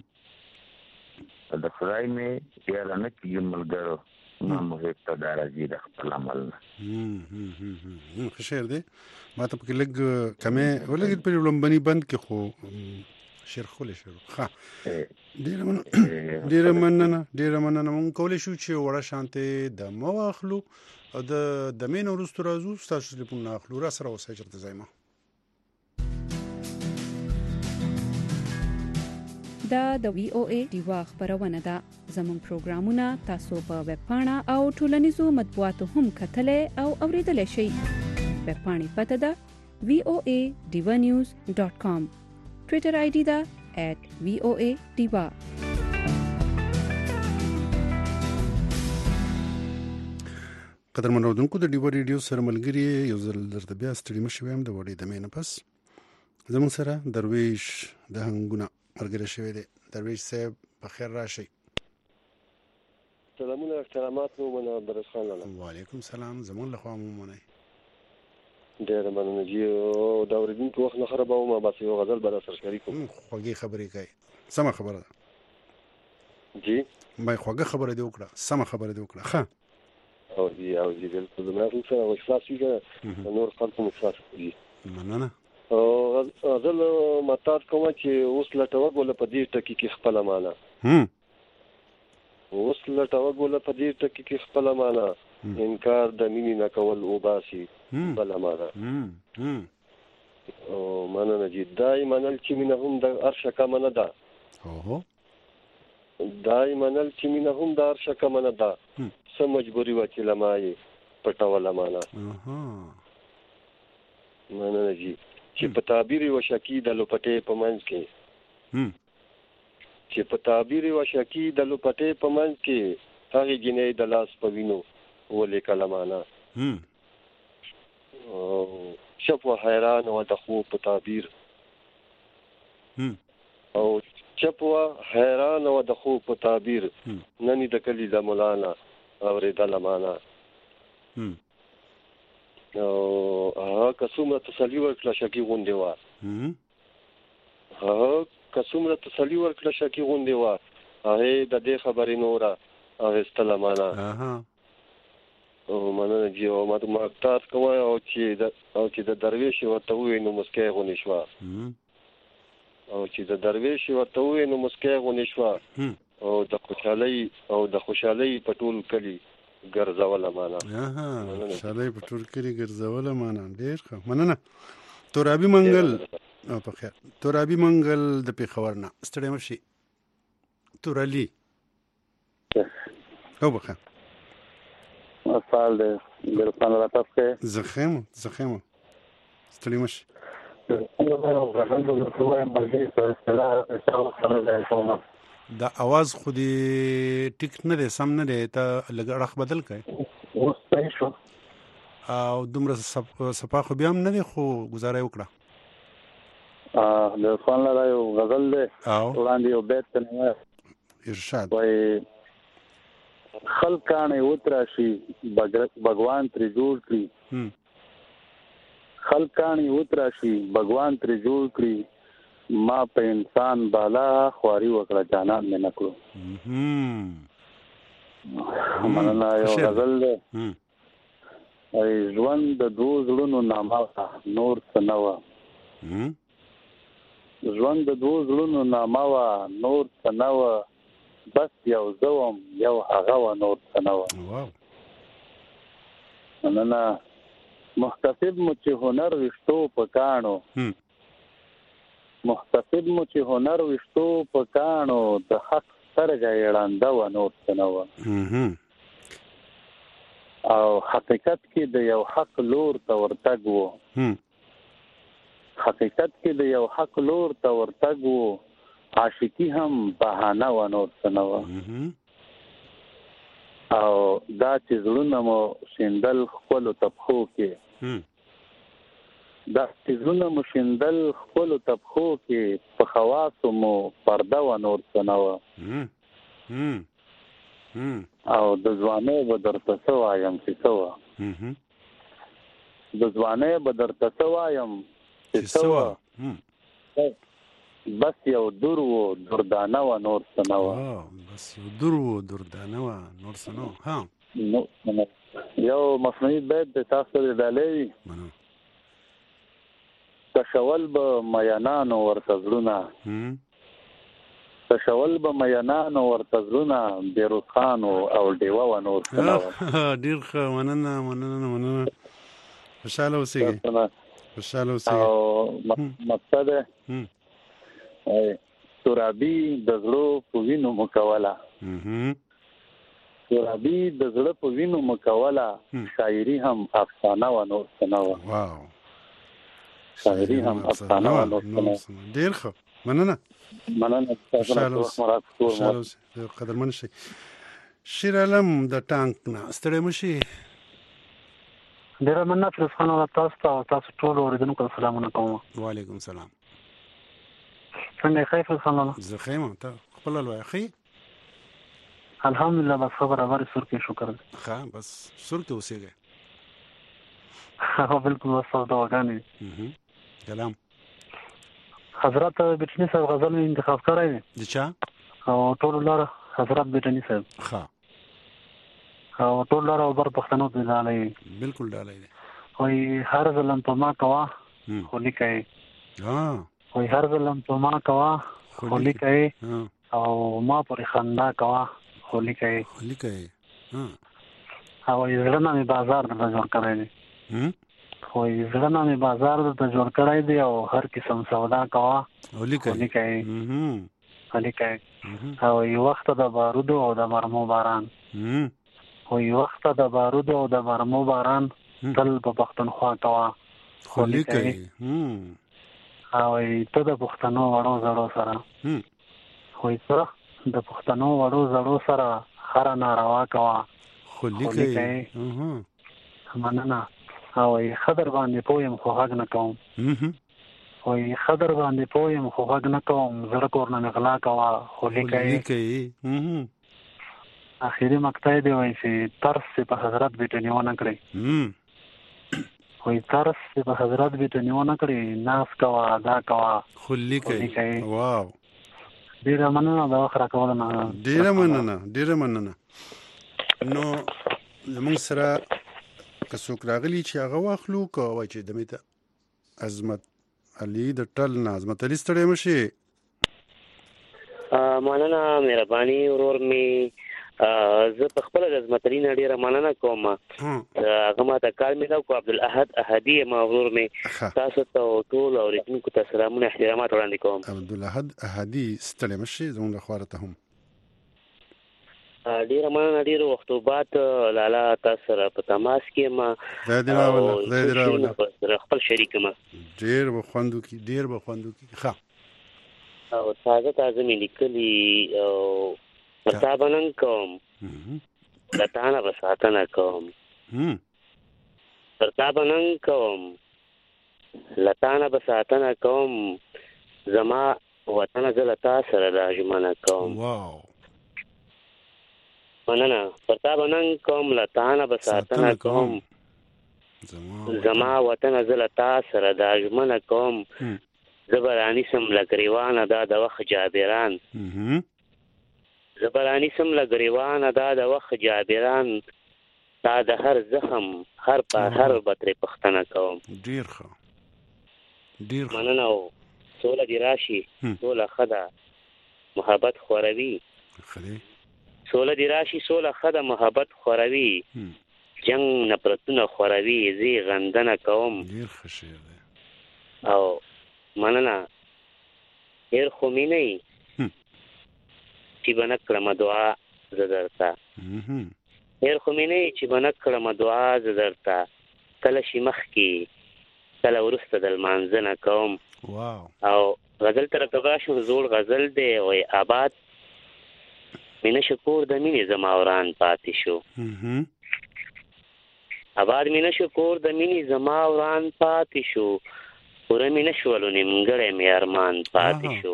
د خدای مې یاره نه کېږي ملګرو ما محیط ته دا راځي د خپل عمل نه. ښه شعر دی ما ته پکې لږ کمې ولګېد په لومبني بند کې خو شعر ښکلی شعر ښه ډېره ډېره مننه ډېره مننه مونږ کولی شو چې وړه شانتې دمه واخلو او د دمې نه وروسته راځو ستاسو تلیفونونه اخلو را سره اوسئ چېرته ځای ما دا د وی او ای ډیوا خبرونه ده زموږ پروګرامونه تاسو په ویب پاڼه او ټولنیزو مطبوعاتو هم کتلای او اوریدلای شئ. ویب پاڼې پته ده وی او ای ډیوا نیوز ډاٹ کام، ټوئیټر آی ډي ده ایٹ وی او ای ډیوا. قدرمن اورونکو د ډیوا ریډیو سره ملګری یو ځل درته بیا ستړي مشو یم د وړې دمې نه پس زموږ سره درویش د هنګونه مرګره شوی دی. درویش صاحب په خیر راشي. سلامونه احترامات مو من عبدالرحمن خان لاله. وعلیکم سلام زمون له خوا مو منئ. ډېر مننه جی او دا اوریدونکو وخت نه خرابوم ما بس یو غزل به سره شریکوم. خوږی خبرې کوي. سمه خبره ده. جی مې خوږه خبره دی وکړه. سمه خبره دی وکړه. ښه. او جی او جی بالکل زما څنګه او احساس کیږي نور خلکو احساس کوي. مننه. او غزل متات کوم چې اوس لټوګ ولا په دې ټکی کې خپل معنا. هم اوس لټوګ ولا په دې ټکی کې خپل معنا. انکار د مینې نه کول او باسي بل معنا. هم او مننه جی دای منل چې مینه هم د ارشه کم نه ده. اوه دای منل چې مینه هم د ارشه کم نه ده. سم مجبوری و چې لمای پټول معنا. اها مننه جی چې په تعبیر و شکی د لوپټې په منځ کې هم چې په تعبیر و شکی د لوپټې په منځ کې هغه جنې د لاس په وینو ولې کلمانه هم او شپو حیران و د خو په تعبیر هم او شپو حیران و د خو په تعبیر ننی د کلی د مولانا اورېدل معنا هم او هغه کومه تسلی ورکړه شکی غونډه وا هم هغه کومه تسلی ورکړه شکی غونډه وا هغه د دې خبرې نورا هغه استلمانه اها او مننه جی او ما ته تاسو کوی او چې د او چې د درویش ورته وې نو مسکه غونې شو او چې د درویش ورته وې نو مسکه غونې شو او د خوشحالي او د خوشحالي په ټول کلی ګرځول معنا. اها خوشحالي په ټول کلی ګرځول معنا. ډېر ښه مننه. تورابي منګل او په خیر تورابي منګل د پیښور نه ستړی مشي. تورالي او په خیر سال دې ګرځان راځه زخم زخم ستړي مش دا आवाज خو دې ټیک نه دی سم نه دی ته لږ اړخ بدل کړئ اوس صحیح شو او دومره صفا خو بیا هم نه دی خو گزاره وکړه ا د ځوان لا یو غزل دی وړاندې یو بیت نه ارشاد وای خلکانه وتراشي भगवान تر جوړ کړی خلکانه وتراشي भगवान تر جوړ کړی ما په انسان بالا خواري وکړه جانان مې نکړو مننه یو غزل دی ای ژوند د دوه زړونو نامه نور څنوا ژوند د دوه زړونو نامه نور څنوا بس یو زوم یو هغه و نور څنوا واو مننه محتسب مو چې هنر وشتو پکانو محتسب مو چې هنر وشتو پکانو د حق سرګه یړانده و نور څنوا او حقیقت کې د یو حق لور ته ورتګ وو حقیقت کې د یو حق لور ته ورتګ وو عاشقی هم بهانه و نور څنوا او دا چې زړونه مو شیندل خپل تبخو کې دا چې زړونه مو شیندل خپل تبخو کې په خواصو مو پرده و نور څنوا او د ځوانۍ به درته څه وایم چې څه وه د ځوانۍ به درته څه وایم چې څه وه بس یو دور و دردانه و نور څه نه وه بس یو دور و دردانه و نور څه نه وه یو مصنوعي بیت د تاسو سره ډالۍ وي تشول به میانانو ورته زړونه تشول به میانانو ورته زړونه بیروز خان او ډیوه و نور څه نه وه ډېر ښه مننه مننه مننه خوشحاله اوسئ خوشحاله اوسئ او مقصد تورابي د زړه په وینو مکوله تورابي د زړه په وینو مکوله شاعري هم افسانه و نور څه نه وه واو شاعري هم افسانه و نور څه نه وه ډېر ښه مننه مننه خوشحاله اوسئ قدرمن شئ شیر علم د ټانک نه ستړی مه شئ ډېره مننه فیروز خان او تاسو ته تاسو ټول اورېدونکو ته سلامونه کوم وعلیکم سلام څنګه ښه فیروز خان زه ښه یم ته خپله لویه ښه الحمدلله بس خبره بر سر کې شکر ښه بس سر کې اوسېږي ها بالکل وسو دواګانې کلام حضرت بټنی صاحب غزل انتخاب کړی دی د چا او ټول لاره حضرت بټنی صاحب ښه او ټول لاره او بر پښتنو ته ډالۍ بالکل ډالۍ دی وای هر ظلم په ما کوا خو لیکي ها وای هر ظلم په ما کوا خو لیکي او ما پر خندا کوا خو لیکي خو لیکي ها او زړه مې بازار د جوړ کړی دی هم خو زړه مې بازار د جوړ کړی دی او هر قسم سودا کوا خو لیکي لیکي هم خو لیکي او یو وخت د بارودو او د مرمو باران هم او یو وخت د بارودو او د مرمو باران تل په پښتونخوا کوا خو لیکي هم او ته د پښتنو وړو زړو سره هم خو ته د پښتنو وړو زړو سره خر ناروا کوا خو لیکي هم مننه او خبر باندې پویم خو حق نه کوم هم او خبر باندې پویم خو حق نه کوم زړه کور نه غلا کوا خو لیکي هم اخیری مقطع دی وای چې ترس په حضرت بیٹنی ونه کړی هم وای ترس په حضرت بیٹنی ونه کړی ناس کوا ادا کوا خو لیکي واو ډیره مننه دا وخت راکول نه ډیره مننه ډیره مننه نو زموږ سره که څوک راغلی چې هغه واخلو کوي چې د میته عظمت علي د ټل نه عظمت علي ستړی مشي مننه مهرباني ورور می زه په خپل د عظمت علي نه ډیره مننه کوم هغه ما ته کار مې دا کو عبد الاحد احدی ما ورور می تاسو ته ټول اوریدونکو ته سلامونه احترامات وړاندې کوم عبد الاحد احدی ستړی مشي زموږ خبره ته هم ډیره مننه ډیره وخت بعد لالا تاسو سره په تماس کې ما دا دی راوله دا دی راوله خپل شریک ما ډیر بخوندو کې ډیر بخوندو کې ښه او تازه تازه مې لیکلي او پرتابنن کوم لتانا بساتنه کوم پرتابنن کوم لتانا بساتنه کوم زما وطن زلتا سره راجمنه کوم واو مننه پرتابنن کوم لتانا بساتنه کوم زما وطن زلتا سره راجمنه کوم زبرانی سم لګریوان دا د وخت جابران زبرانی سم لګریوان دا د وخت جابران دا د هر زخم هر په هر بتر پختنه کوم ډیر ښه ډیر مننه سوله دی راشي سوله خدا محبت خوروي خدي سوله دی راشي سوله خدا محبت خوروي جنگ نفرتونه خوروي زی غندنه کوم ډیر ښه شعر دی او مننه هر خو می نه چې بنکړه دعا زدرتا هر خو می نه چې بنکړه دعا زدرتا کله شي مخ کې کله ورسته د منځنه کوم واو او غزل تر تباشو زول غزل دی او آباد مینه شکور د مینې زماوران پاتې شو آباد مینه شکور د مینې زماوران پاتې شو پوره مینه شولو نیمګړی مې ارمان پاتې شو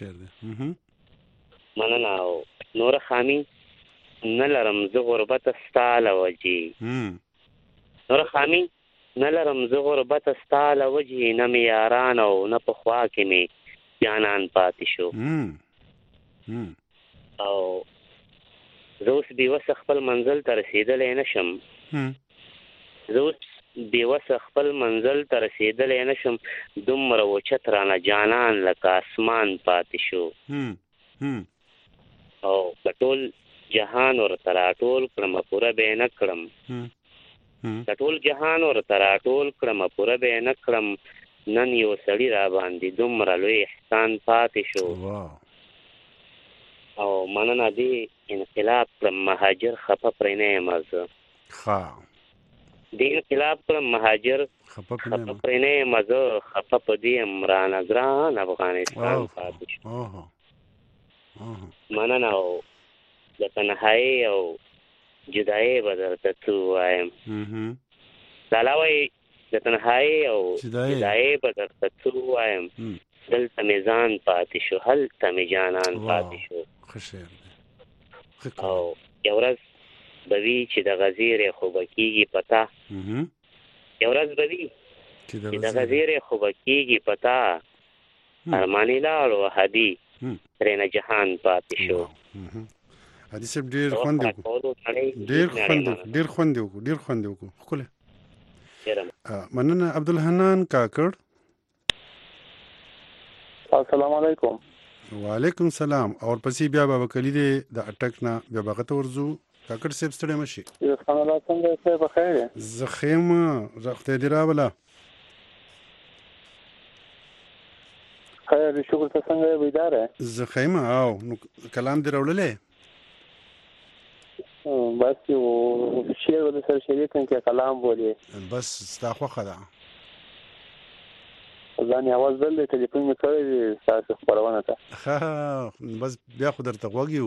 مننه او نور خامي نه لرم زه غربت ستا له وجې نور خامي نه لرم زه غربت ستا له وجې نه مې یاران او نه په خوا کې مې جانان پاتې شو او زه اوس بېوسه خپل منزل ته رسېدلی نه شم زه اوس بېوسه خپل منزل ته رسېدلی نه شم دومره اوچت رانه جانان لکه اسمان پاتې شو او که ټول جهان ورته راټول کړم پوره به یې نه کړم که ټول جهان ورته راټول کړم پوره به یې نه کړم نن یو سړي را باندې دومره لوی احسان پاتې شو او مننه دې انقلاب کړم مهاجر خفه پرې نه یم زه دې انقلاب کړم مهاجر خفه پرې نه یم زه خفه په دې یم رانه ګران افغانستان پاتې شو مننه او د تنهایي او جدایي به درته څه ووایم لالا وایي د تنهایي او جدایي به درته څه ووایم دلته مې ځان پاتې شو هلته مې جانان پاتې شو ښه شعر دی او یو ورځ به وي چې د غزیرې خو به کېږي پتا یو ورځ به وي چې د غزیرې خو به کېږي پتا ارماني لاړو هدي ترېنه جهان پاتې شو هدي صاحب ډېر خوند وکړو ډېر خوند ډېر خوند وکړو ډېر خوند وکړو ښکلی مننه عبدالحنان کاکړ السلام علیکم وعلیکم السلام اور پسې بیا بابا کلی دی د اٹک نه بیا بغته ورزو کاکړ صاحب ستړي مشي خان الله څنګه څه بخیر زخیم رخته دی راولا خیر شکر ته څنګه ویدار زخیم او کلام دی راوللې بس یو شعر ول سره شریک کې کلام بولې بس ستا خو خدا ځان आवाज بل دی ټلیفون مې کړی تاسو خبرونه ته ها بس بیا خو درته غوږیو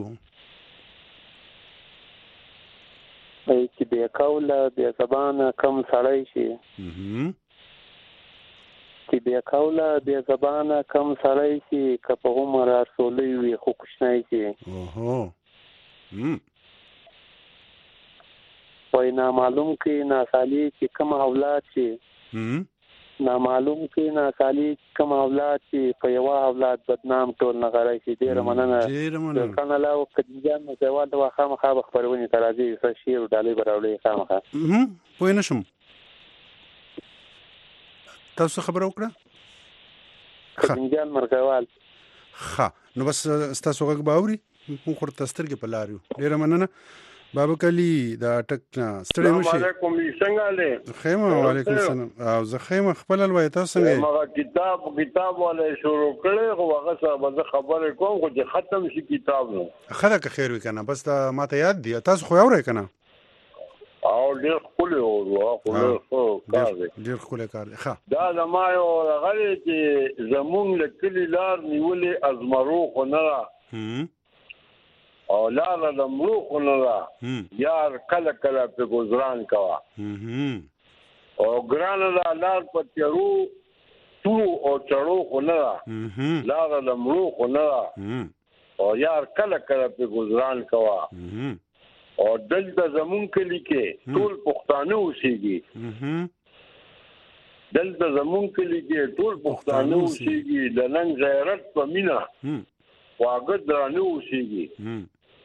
چې بیا کوله بیا زبانه کم سړی شي چې بیا کوله بیا زبانه کم سړی شي که په عمر رسولي وي خو کوشنی شي اوهو وای نامعلوم کې ناسالي چې کوم اولاد شي نامعلوم کې ناسالي کوم اولاد چې په یو اولاد بدنام ټول نه غړای شي ډیر مننه ډیر مننه کنه لا کډیان نو دیوال د واخا مخه خبرونه ترازی څه شیر ډالې براولې خامخه هم پوه نه شم تاسو خبر وکړه کډیان مرګوال ها نو بس تاسو غږ باوري مون خور تسترګې په لاریو ډیر مننه بابا کلی دا ټک نه ستړي مشي السلام علیکم څنګه له خیمه وعلیکم السلام او زه خیمه خپل الوای تاسو څنګه ما کتاب کتاب ولې شروع کړې خو هغه څه به خبرې کوم خو چې ختم شي کتاب نو خدا که خیر وکنه بس دا ماته یاد دی تاسو خو اورئ کنه او ډېر خپل او خو کار دی ډېر خپل کار دی ښه دا زما یو غړي چې زمونږ لکلي لار نیولې ازمرو خو نه او لار د مړو خو نه یار کله کله په گزاران کوا او ګران دا لار په تیرو تو او چړو خو نه لار د مړو خو نه او یار کله کله په گزاران کوا او دلته زمون کلی کې ټول پښتانه اوسېږي دلته زمون کلی کې ټول پښتانه اوسېږي د نن غیرت په مینا واګه درانه اوسېږي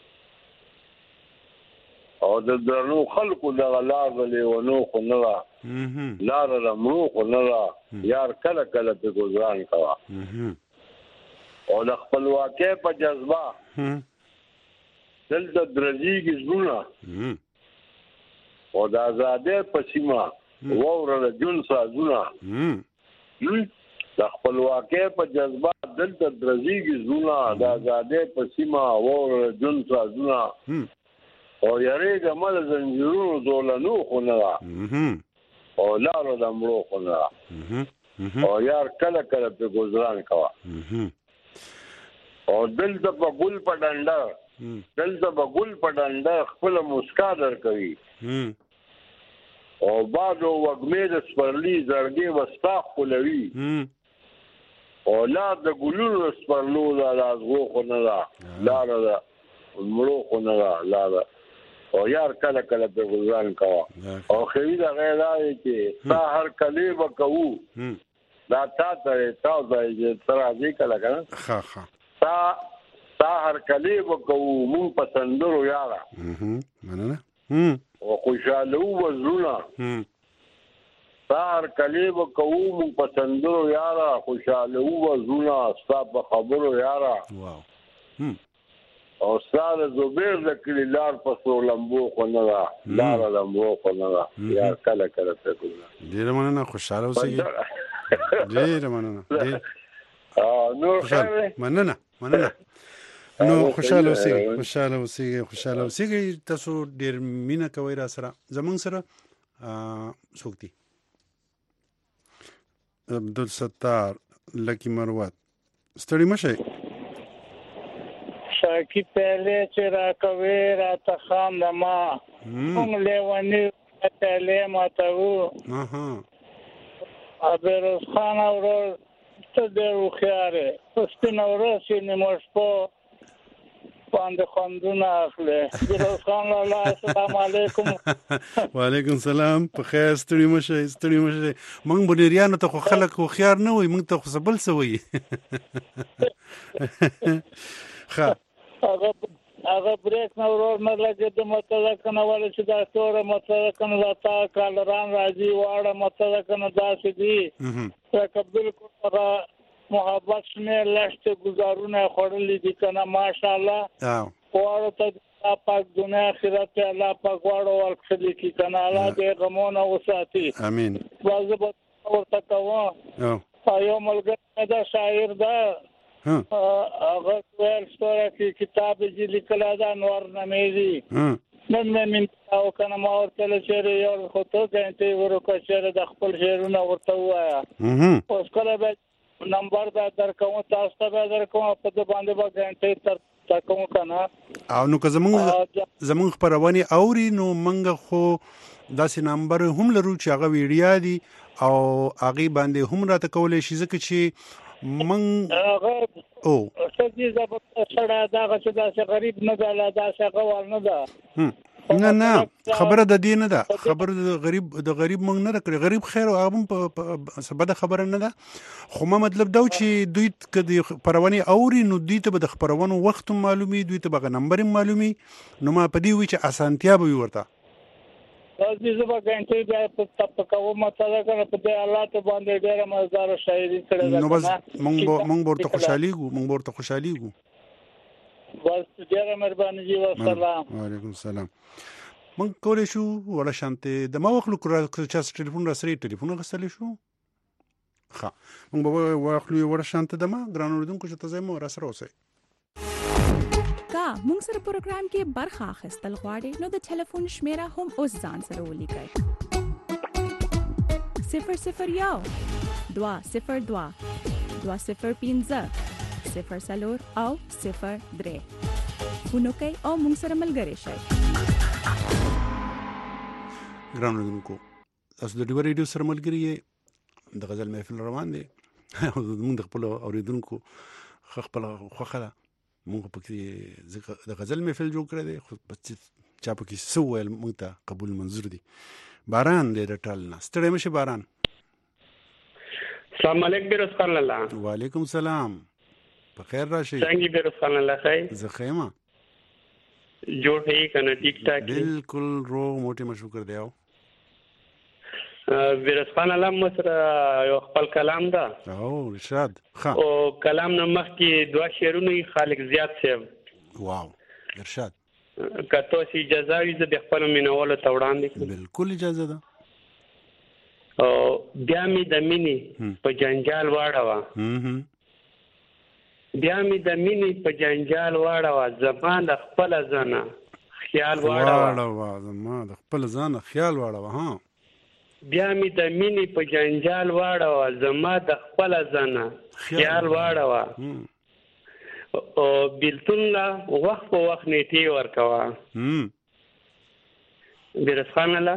او د درنو خلکو د لار لیونو خو نه لار رمرو خو نه یار کله کله په گزاران کوا او د خپلواکۍ په جذبه دلته درځيږي زونه او د آزادۍ په سیمه ووره د جون سازونه د خپلواکۍ په جذبه دلته درځيږي زونه د آزادۍ په سیمه ووره د جون سازونه او یریګه مل زنجیرونو دولنو خو نه او لارو د مړو خو نه او یار کله کله په گزاران کوا او دلته په ګل په ډنډه دلته په ګل په ډنډه خپل مسکا در کوي او بادو وګمې د سپرلی زړګي وستا خولوي او لار د ګلونو سپرلو د لازغو خو نه لار د مړو خو نه لار او یار کله کله په گزاران کوا او خوی دا غیر دی چې تا هر کلی وکاو دا تا ته تا ځای تر ازي کله کنه ها ها تا تا هر کلی وکاو مون پسندرو یارا مننه او خوشاله وزرونه تا هر کلی وکاو مون پسندرو یارا خوشاله وزرونه ستا په خبرو یارا واو او ساره زبیر د کلی لار په سو لمبو خو نه لار لمبو خو نه یا کله کله ته کوله ډیر مننه خوشاله اوسئ ډیر مننه اه نور خیر مننه مننه نو خوشاله اوسئ خوشاله اوسئ خوشاله اوسئ تاسو ډیر مینا کوي را سره زمون سره سوکتی عبدالستار لکی مروت ستړي مشه شاکی پہلے چرا کوي را تخام لما هم لیوانی پہلے ماتو اها ابروز خان اورو ته د خياره پسته نورو سینې مشپو باندې خوندونه اخلي. فیروز خان لاله السلام علیکم. وعلیکم السلام. په خیر ستړي مشه ستړي مشه. موږ بنیریانو ته خو خلک خو خيار نه وي، موږ ته خو سبل سوي. ښه هغه هغه بریک نه ورور نه لګي د مطلق نه ول چې دا تور مطلق نه راتا کالران راځي واړه مطلق نه داسې دي چې بالکل محبت نه لشت گزارونه خورلې دي کنه ماشاءالله. واړه ته پاک دنیا آخرت الله پاک واړو ورکړي کی کنه الله دې غمونه وساتي. امين. واجب ورته کوه. یو ملګری دا شاعر دا هغه ول ستوره کې کتاب چې لیکل دا نور نمېږي نن من او کنه ما ورته لچره یو خطو ته ورکو چیرې د خپل شعرونه ورته وایا. اوس کله به نمبر دا درکوم تاسو ته به درکوم په دې باندې به غنټه تر تکوم کنه. او نو که زمونږ زمونږ خبرونه اوري نو منګ خو داسې نمبر هم لرو چې هغه ویډیا دي او هغه باندې هم راته کولای شي ځکه چې من او څه زبط سره دا چې دا غریب نه دا دا څنګه ور نه دا نه نه خبره د دې نه ده، خبره د غریب د غریب مونږ نه کړی، غریب خیر او هم په سبد خبره نه ده. خو ما مطلب دا چې دوی کدي پرونی اوري نو دوی ته به د خبرونو وخت معلومي، دوی ته به نمبر معلومي، نو ما په دې وی چې اسانتیا به ورته دې زبا غنټې بیا په تپکاو مطلب کنه په دې الله ته باندې ډېر مزدار شاعري کړې ده. نو بس مونږ مونږ ورته خوشالي ګو مونږ ورته خوشالي ګو بس ډېر مهرباني جی والسلام. وعلیکم السلام. مونږ کولای شو ولا شانته د ما وخلو چې ټلیفون را سره ټلیفون غسل شو. ښه مونږ به واخلو ولا شانته د ما ګرانو لیدونکو چې تاسو مو را سره اوسئ. کا مونږ سره پروګرام کې برخه اخیستل غواړئ نو د ټلیفون شمیره هم اوس ځان سره ولیکئ. صفر صفر یو دوا صفر دوا دوا صفر پنځه صفر څلور او صفر درې فونو کوي او مونږ سره ملګری شئ. ګرانو لیدونکو تاسو د ډیو ریډیو سره ملګری یې د غزل محفل روان دی. موږ د خپل اوریدونکو خپل خوخه مونږ پکې د غزل محفل جوړ کړی دی، خو چا پکې څه ویل مونږ ته قبول منظور دي. باران دی د ټال نه ستړی مشه باران. السلام علیکم بیروز خان لاله. وعلیکم السلام. په خیر راشي. څنګه بیروز خان لاله خیر؟ زه خیمه جوړ هي کنه ټیک ټاک بالکل رو موټي مشکور دی. او بیروز خان لاله مسره یو خپل کلام دا او رشاد ښه او کلام نه مخکې دوه شعرونه خالق زیات صاحب. واو ارشاد کته سي اجازه وي زه د خپل مینوالو ته وړاندې کوم. بالکل اجازه ده. او بیا می د مینې په جنجال واړه بیا می د مینې په جنجال واړه زما د خپل ځانه خیال واړه واړه زما د خپل ځانه خیال واړه ها بیا می د مینې په جنجال واړه زما د خپل ځانه خیال واړه او بیلتون لا وخت په وخت نیټي ورکوا. هم بیرس خان لا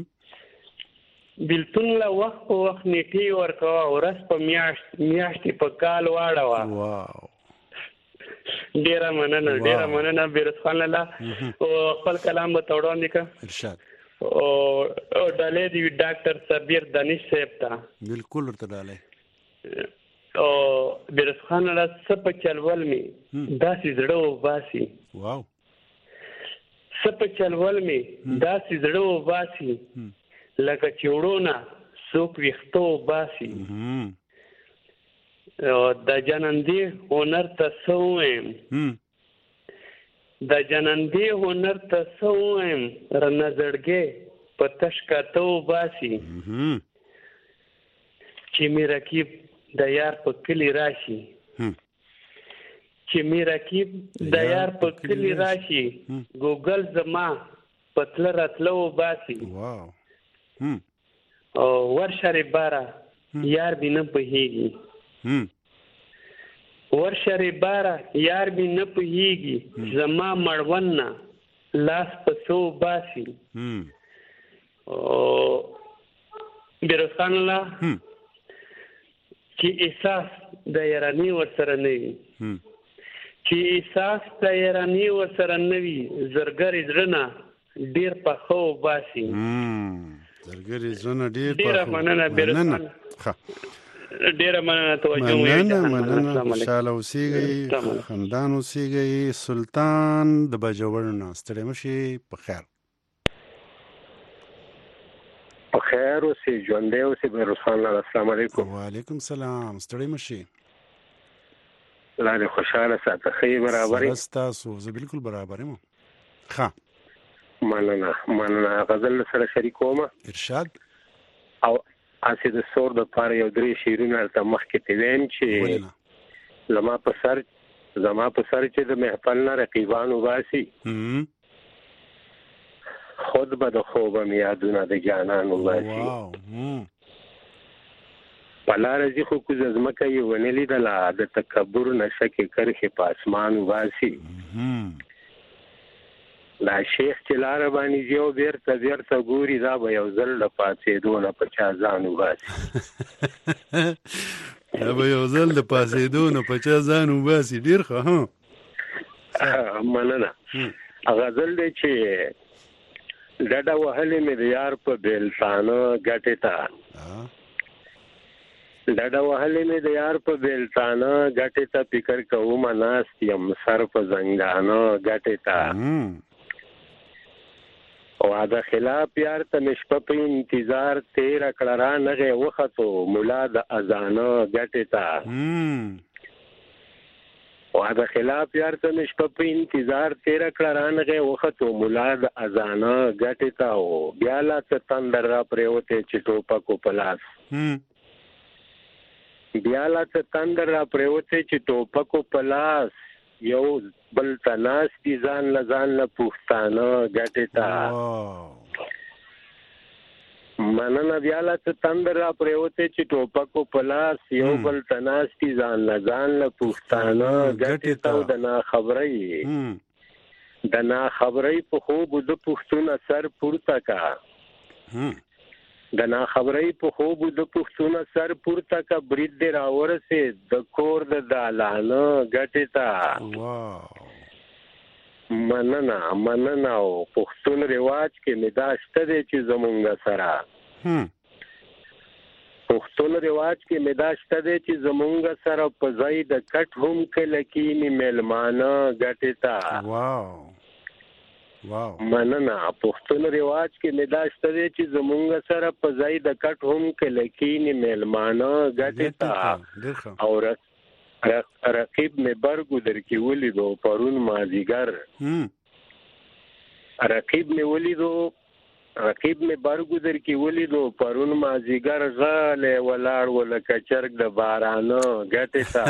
بیلتون لا وخت په وخت نیټي ورکوا ورس په میاشت میاشتې په کال واړه. واو ډیر مننه ډیر مننه بیرس خان لا او خپل کلام به توړون لیکه ارشاد او ډالې دی ډاکټر صبیر دانش صاحب ته بالکل ورته ډالې او بیرس خان لا سپ چلول می داسې زړه و باسي. واو سپ چلول می داسې زړه و باسي لکه چوڑونه څوک ویختو باسي. او د جنندې هنر ته سویم د جنندې هنر ته سویم ر نظرګې په تشکاتو باسي چې می رکیب د یار په کلی راشي چې می رکیب د یار په کلی راشي ګوګل زما پتل راتلو باسي. واو او ورشری بارا یار بینه په هیږي ورشری بارا یار بینه په هیږي زما مړونه لاس په سو باسي. او بیروز خان الله چې احساس د یارانی ور سره نه وي چې ساس ته ایرانی وسره نوي زرګر زړه ډیر په خو باسي زرګر زړه ډیر ډیر مننه مننه ښه ډیر مننه توجه مننه مننه خوشاله اوسئ خندان اوسئ سلطان د بجوړ نه ستړي مشي په خیر په خیر اوسئ ژوندې اوسئ بیروسان السلام علیکم وعلیکم السلام ستړي مشي لاره خوشاله ساته خې برابرې تاسو زه بالکل برابر یم ښه مننه مننه غزل سره شریکوم ارشاد او اسی د سور د پاره یو درې شیرونه ته مخکې تلین چې لما په سر زما په سر چې د محفل نه رقیبانو باسي خود به د خوب میادونه د جانانو باسي پلار زی خو کوز ازمکه یو ونلی د لا د تکبر نشه کې کرخه پاسمان واسي لا شیخ چلار باندې یو بیر ته بیر ته ګوري دا به یو زل د پاتې دونه په چا ځانو باسي دا به یو زل د پاتې دونه په چا ځانو باسي ډیر ښه ها مننه غزل دی چې ډډه وهلې مې د یار په بیلتانه ګټه تا ډډه وهلې مې د یار په بیلتانه ګټه ته فکر کوم ناست یم سر په زنګانه ګټه تا او دا خلاف یار ته مشپ په انتظار تیر کړه نغه وختو مولا د اذانه ګټه تا او دا خلاف یار ته مشپ په انتظار تیر کړه نغه وختو مولا د اذانه ګټه تا او بیا لا ته تندر را پروته چټو پکو پلاس بیا لا ته تندر را پروته چټو پکو پلاس یو بل تناس دي ځان لزان له پښتانه ګټه تا مننه بیا لا ته تندر را پروته چې ټوپکو پلاس یو بل تناس دي ځان لزان له پښتانه ګټه تا د نا خبري د نا خبري په خوب د پښتون اثر پورته کا د نا خبري په خوب د پښتون سر پورته کا برید دی راورسه د کور د دالانه ګټه تا واو مننه مننه او پښتون رواج کې مداشته دي چې زمونږ سره هم پښتون رواج کې مداشته دي چې زمونږ سره په ځای د کټ هم کې لکینی ملمانه ګټه تا واو واو مننه پښتون رواج کې مداشته دي چې زمونږ سره په ځای د کټ هم کې لکینی ملمانه ګټه تا او رقیب می برګو در کې ولیدو پرون مازیګر رقیب می ولیدو رقیب می برګو در کې ولیدو پرون مازیګر غاله ولاړ ولکه چرګ د بارانه ګټه تا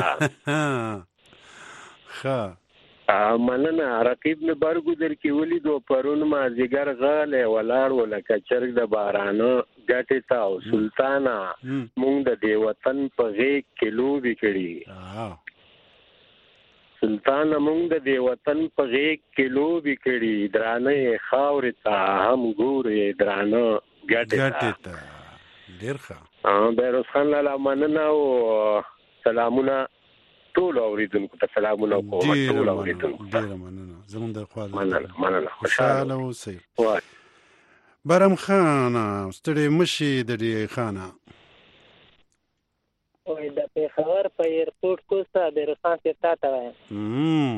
ها مننه رقیب می برګو در کې ولیدو پرون مازیګر غاله ولاړ ولکه چرګ د بارانه ګټه تا او سلطانا مونږ د دې وطن په غېږ کې لوبي کړي سلطانا مونږ د دې وطن په غېږ کې لوبي کړي درانه خاورې ته هم ګورې درانه ګټه تا ډېر ښه ا بیروس خان لاله مننه او سلامونه ټول اوریدونکو ته سلامونه کوم ټول اوریدونکو ډېر مننه زموږ د خوا مننه مننه خوشاله اوسئ برم خانه ستړي مشي د دې خانه وای د پیښور په ایرپورټ کوسه د روسان سیتا تا وای هم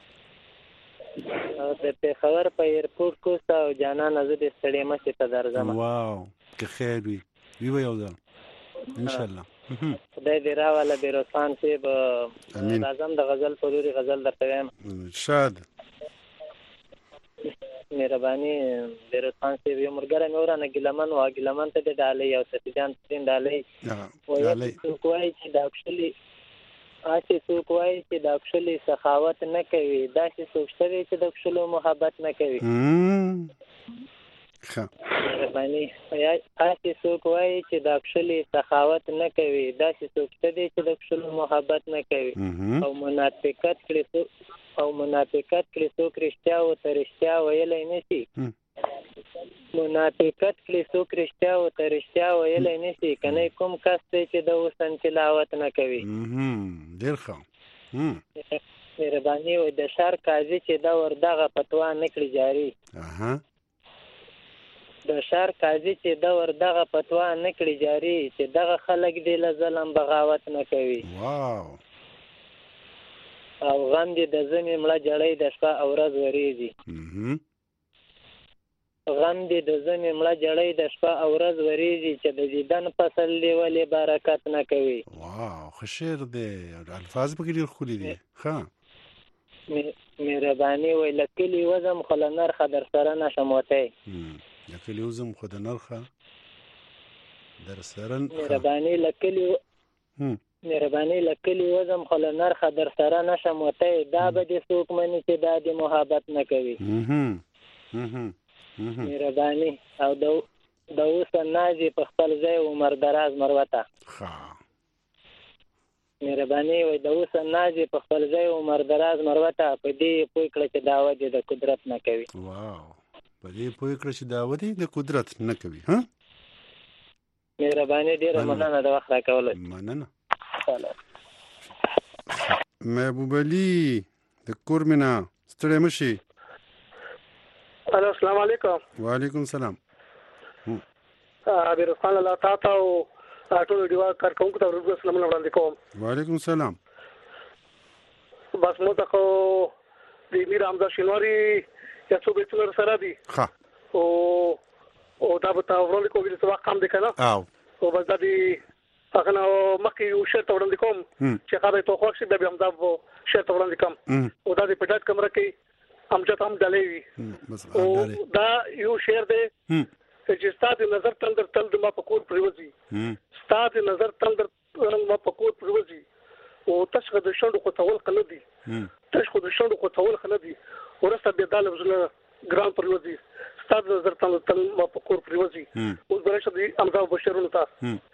او د پیښور په ایرپورټ کوسه او جانان از د ستړي مشي ته درځم واو که خیر وي وی یو ځل ان شاء الله خدای دې راواله د روسان سی به لازم د غزل پروري غزل درته وایم شاد مهرباني د روسان سی یو مرګره مې ورانه ګلمن او ګلمن ته د ډالې او سفیدان ترين ډالې وایي کوی چې دا اکشلي اته څوک وایي چې دا اکشلي سخاوت نه کوي دا چې څوک شته چې د اکشلو محبت نه کوي ښه مهرباني اته څوک وایي چې دا اکشلي سخاوت نه کوي دا چې څوک شته چې د اکشلو محبت نه کوي او منافقت کړي او منافقت کړي څوک رښتیا او ترشتیا ویلای نشي منافقت کړي څوک رښتیا او ترشتیا ویلای نشي کنه کوم کس چې د وسن تلاوت نه کوي ډېر ښه مهرباني وي د شار قاضي چې دا ور دغه فتوا نکړي جاری اها د شار قاضي چې دا ور دغه فتوا نکړي جاری چې دغه خلک دی له ظلم بغاوت نه کوي واو او غم دې د زمې مړه جړۍ د شپه او ورځ ورېږي غم دې د زمې مړه جړۍ د شپه او ورځ ورېږي چې د دیدن فصل دی ولې برکت نه کوي واو ښه شعر دی الفاظ پکې ډېر ښکلي دي ښه مهرباني وی له کلي وزم خو له نرخه در سره نشم وتی له کلي وزم خو د نرخه در سره مهرباني له کلي مهرباني له کلي وزم خو له نرخه در سره نشم وتی دا به دې څوک مني چې دا دې محبت نه کوي مهرباني او د اوس نازي په خپل ځای عمر دراز مروته مهرباني وي د اوس نازي په خپل ځای عمر دراز مروته په دې پوي کړ چې داوت د قدرت نه کوي واو په دې پوي کړ چې داوت د قدرت نه کوي ها مهرباني ډیره مننه د وخت راکول مننه محبوب علي د کورمنا ستړي مشي السلام علیکم وعلیکم السلام ابي رسول الله تعالی او ټول دیوا کارکونکو ته ورغله سلام وړاندې کوم وعلیکم السلام بس مو ته کو د میر امدا شنواری یا څو به څلور سره دي ها او او دا به تا ورول کوم چې واقع کم دي کنه او او بس دا دي هغه نو مکه یو شرط وړاندې کوم چې هغه ته خو څه د بیا امدا شرط وړاندې کوم او دا د پټات کمره کې امجد هم دلې او دا یو شعر دی چې ستاسو نظر تندر تل د ما پکور پروزي ستاسو نظر تندر ما پکور پروزي او تاسو د شندو خو تول خل دي تاسو د شندو خو تول خل دي ورسته به دال وزله ګران پروزي ستاسو نظر تندر تل ما پکور پروزي او برشه دي امزا بشرونه تا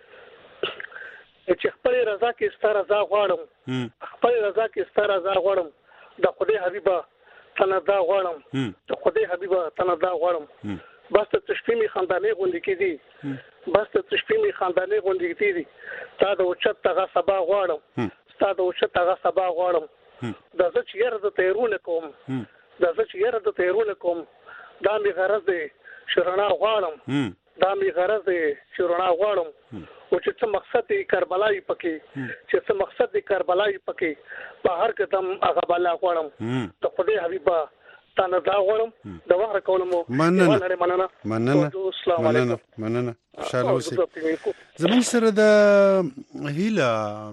چې خپل رضا کې ستاره رضا غواړم خپل رضا کې ستاره رضا غواړم د خدای حبيبه تنه دا غواړم د خدای حبيبه تنه دا غواړم بس ته تشفیمی خاندانې غونډې کې دي بس ته تشفیمی خاندانې غونډې کې دي تا د اوچت تغه سبا غواړم تا د اوچت تغه سبا غواړم د زه چې یره د تیرونه کوم د زه چې یره د تیرونه کوم دا می غرض دی شرنا غواړم دا می غرض دی شرنا غواړم او چې څه مقصد دی کربلای پکې چې څه مقصد دی کربلای پکې په هر قدم هغه بلا غواړم ته خدای حبيبه تانه دا غواړم د وخت کولم مننه مننه مننه مننه خوشاله اوسئ زموږ سره د هیله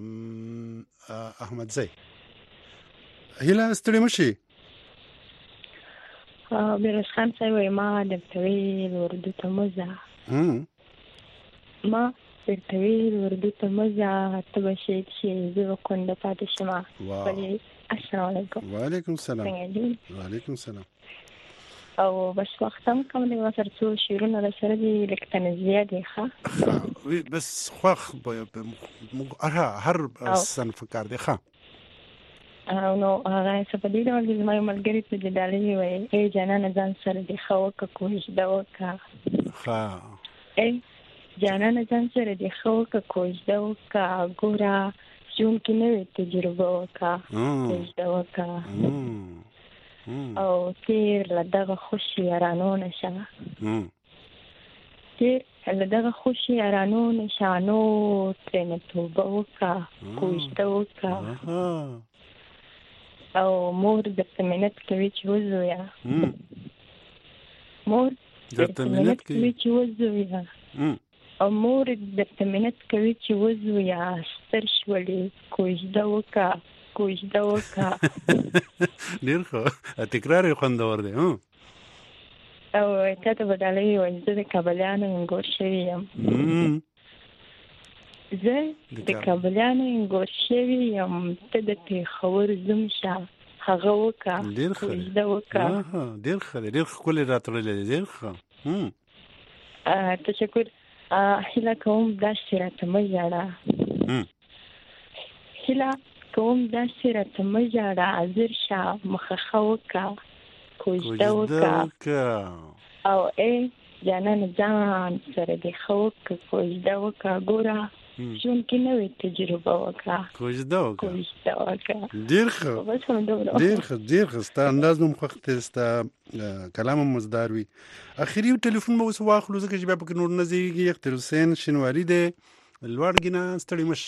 احمد زئی هیله ستړي مشي بیرش خان صاحب ما د طویل وردو ته مزه ما د طویل وردو ته مزه ته بشي چې زه کوند پاتې شمه السلام علیکم وعلیکم السلام وعلیکم السلام او بس وختم کوم د وسر څو شیرونه د سره دی لکه زیات دی ښه بس خوخ هر هر صنف کار دی ښه او نو هغه څه په دې ډول د زما ملګری په دې ډالې وي ای جانانه ځان سره دی خو کا کوښ دا وکا ښه ای جانانه ځان سره دی خو کا کوښ دا وکا ګورا جون کې نوې تجربه وکا کوښ دا وکا او تیر لدغه خوشي ارانو نشه تیر لدغه خوشي ارانو نشه نو ترنه توبه وکا کوښ دا وکا او مور د تمنت کوي چې وزویا مور د تمنت کوي چې وزویا او مور د تمنت کوي چې وزویا ستر شولې کوژده وکا کوژده وکا ډیر خو تکرار یې خوندور دی او تاسو بدلې وایي چې د کابلیانو انګور شوی یم زه د کابلیانو انګور شوی یم ته د پیښور زم شه هغه وکا ډیر ښه وکا ډیر ښه ډیر ښکلی راتللی دی ډیر ښه تشکر هیله کوم داسې راته مه ژاړه هیله کوم داسې راته مه ژاړه حاضر شه مخه وکا کوژده وکا او ای جانان ځان سره دې ښه وکړه کوژده وکړه ګوره ژوند کې نوې تجربه وکړه کوژده وکړه کوژده وکړه ډېر ښه ډېر ښه ډېر ښه ستا انداز مو خوښ دی ستا کلام هم مزدار وي اخري ټلیفون به اوس واخلو ځکه چې بیا پکې نور نه زیږي اختر حسین شینواري دی لوړګي نه ستړي مش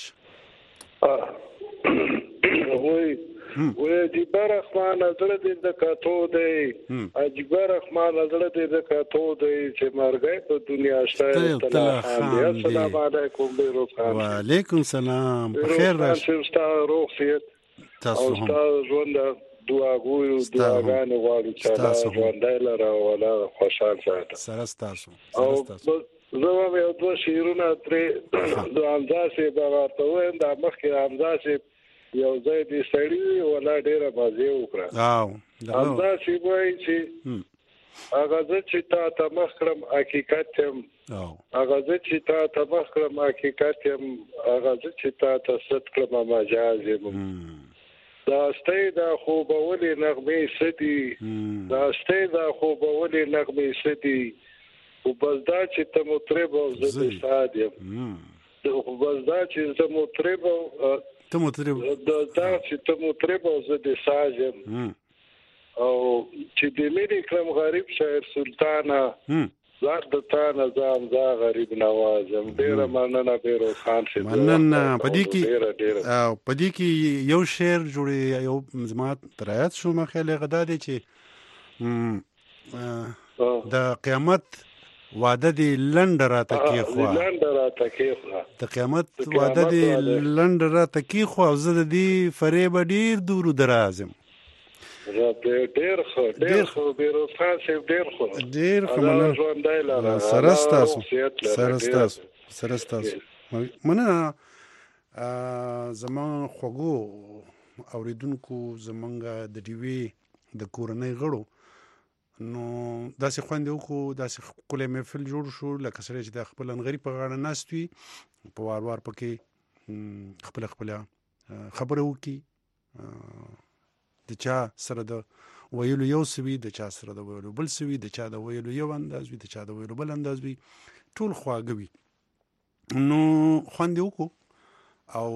وای وای عجیب رحمان زړه دې د کاتو دی عجیب رحمان زړه دې د کاتو دی چې مرګي په دنیا شته السلام علیکم بیرو خان وعلیکم السلام بخیر راشي تاسو روغ سیت تاسو تاسو ژوند دعا غوړو دعاګانې غواړو چې تاسو ژوندای لره ولا خوشحال ساتي سره تاسو سره تاسو زه هم یو دوه شعرونه ترې د حمزه صاحب راته وایم دا مخکې حمزه صاحب یو ځای دې سړي ولا ډېره مزې وکړه حمزه صاحب وایي چې هغه زه چې تا ته مخ کړم حقیقت یم هغه زه چې تا ته مخ کړم حقیقت یم هغه زه چې تا ته ست کړم مجاز یم دا ستې دا خوبولې نغمې سدي دا ستې دا خوبولې نغمې سدي او بس دا چې ته مطرب او زه د سادیم او بس دا چې ته مطرب او ته مطرب دا چې ته مطرب او زه د ساجم او چې د ملي کرم غریب شاعر سلطانه زار د تانه زام زا غریب نوازم ډیره مننه بیرو خان شه مننه پدې کې او پدې کې یو شعر جوړي یو زمات ترایت شو مخه لغدا دي چې د قیامت وعده دی لند را تکي خو لند را تکي خو د قیامت وعده دی لند را تکي خو او زه د دې فریب ډیر دور درازم ډیر خو ډیر خو بیرو تاسو ډیر خو ډیر خو مننه سره تاسو سره تاسو سره تاسو مننه زمون خوګو اوریدونکو زمونږ د ډیوی د کورنۍ غړو نو داسې خوند وکړو داسې کله محفل جوړ شو لکه سره چې د خپل انغری په غاړه ناست وي په وار وار پکې خپل خپل خبره وکي د چا سره د ویلو یو سوي د چا سره د ویلو بل سوي د چا د ویلو یو انداز وي د چا د ویلو بل انداز وي ټول خواږه وي نو خوند وکړو او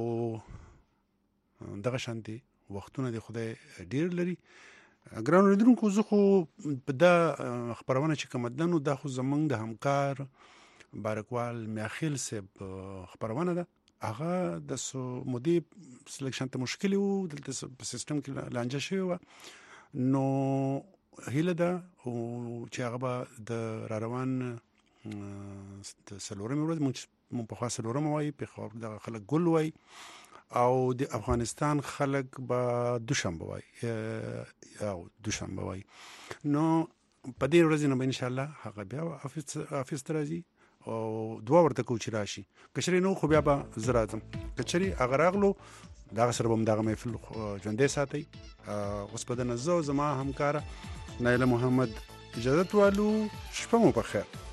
دغه شانتي وختونه د خدای ډیر لري ګران اوریدونکو زه خو په دا خبرونه چې کوم دنو دا خو زمونږ د همکار بارکوال میاخیل صاحب خبرونه ده هغه د مودي سلیکشن ته مشکل وو د سیستم کې لانجه شوی و نو هیله ده چې هغه د را روان د سلورم ورځ مونږ په خاصه سلورم وای په خور د خلک ګل وای او د افغانستان خلک به دوشنبه وای او دوشنبه وای نو په دې ورځ نه ان شاء الله هغه بیا افیس افیس ترازی او دوه ورته کوچ راشي کچري نو خو بیا به زراتم کچري هغه راغلو دا سره بم دغه محفل ژوندې ساتي اوس په دنه زو زما همکار نایله محمد اجازه والو شپه مو په خیر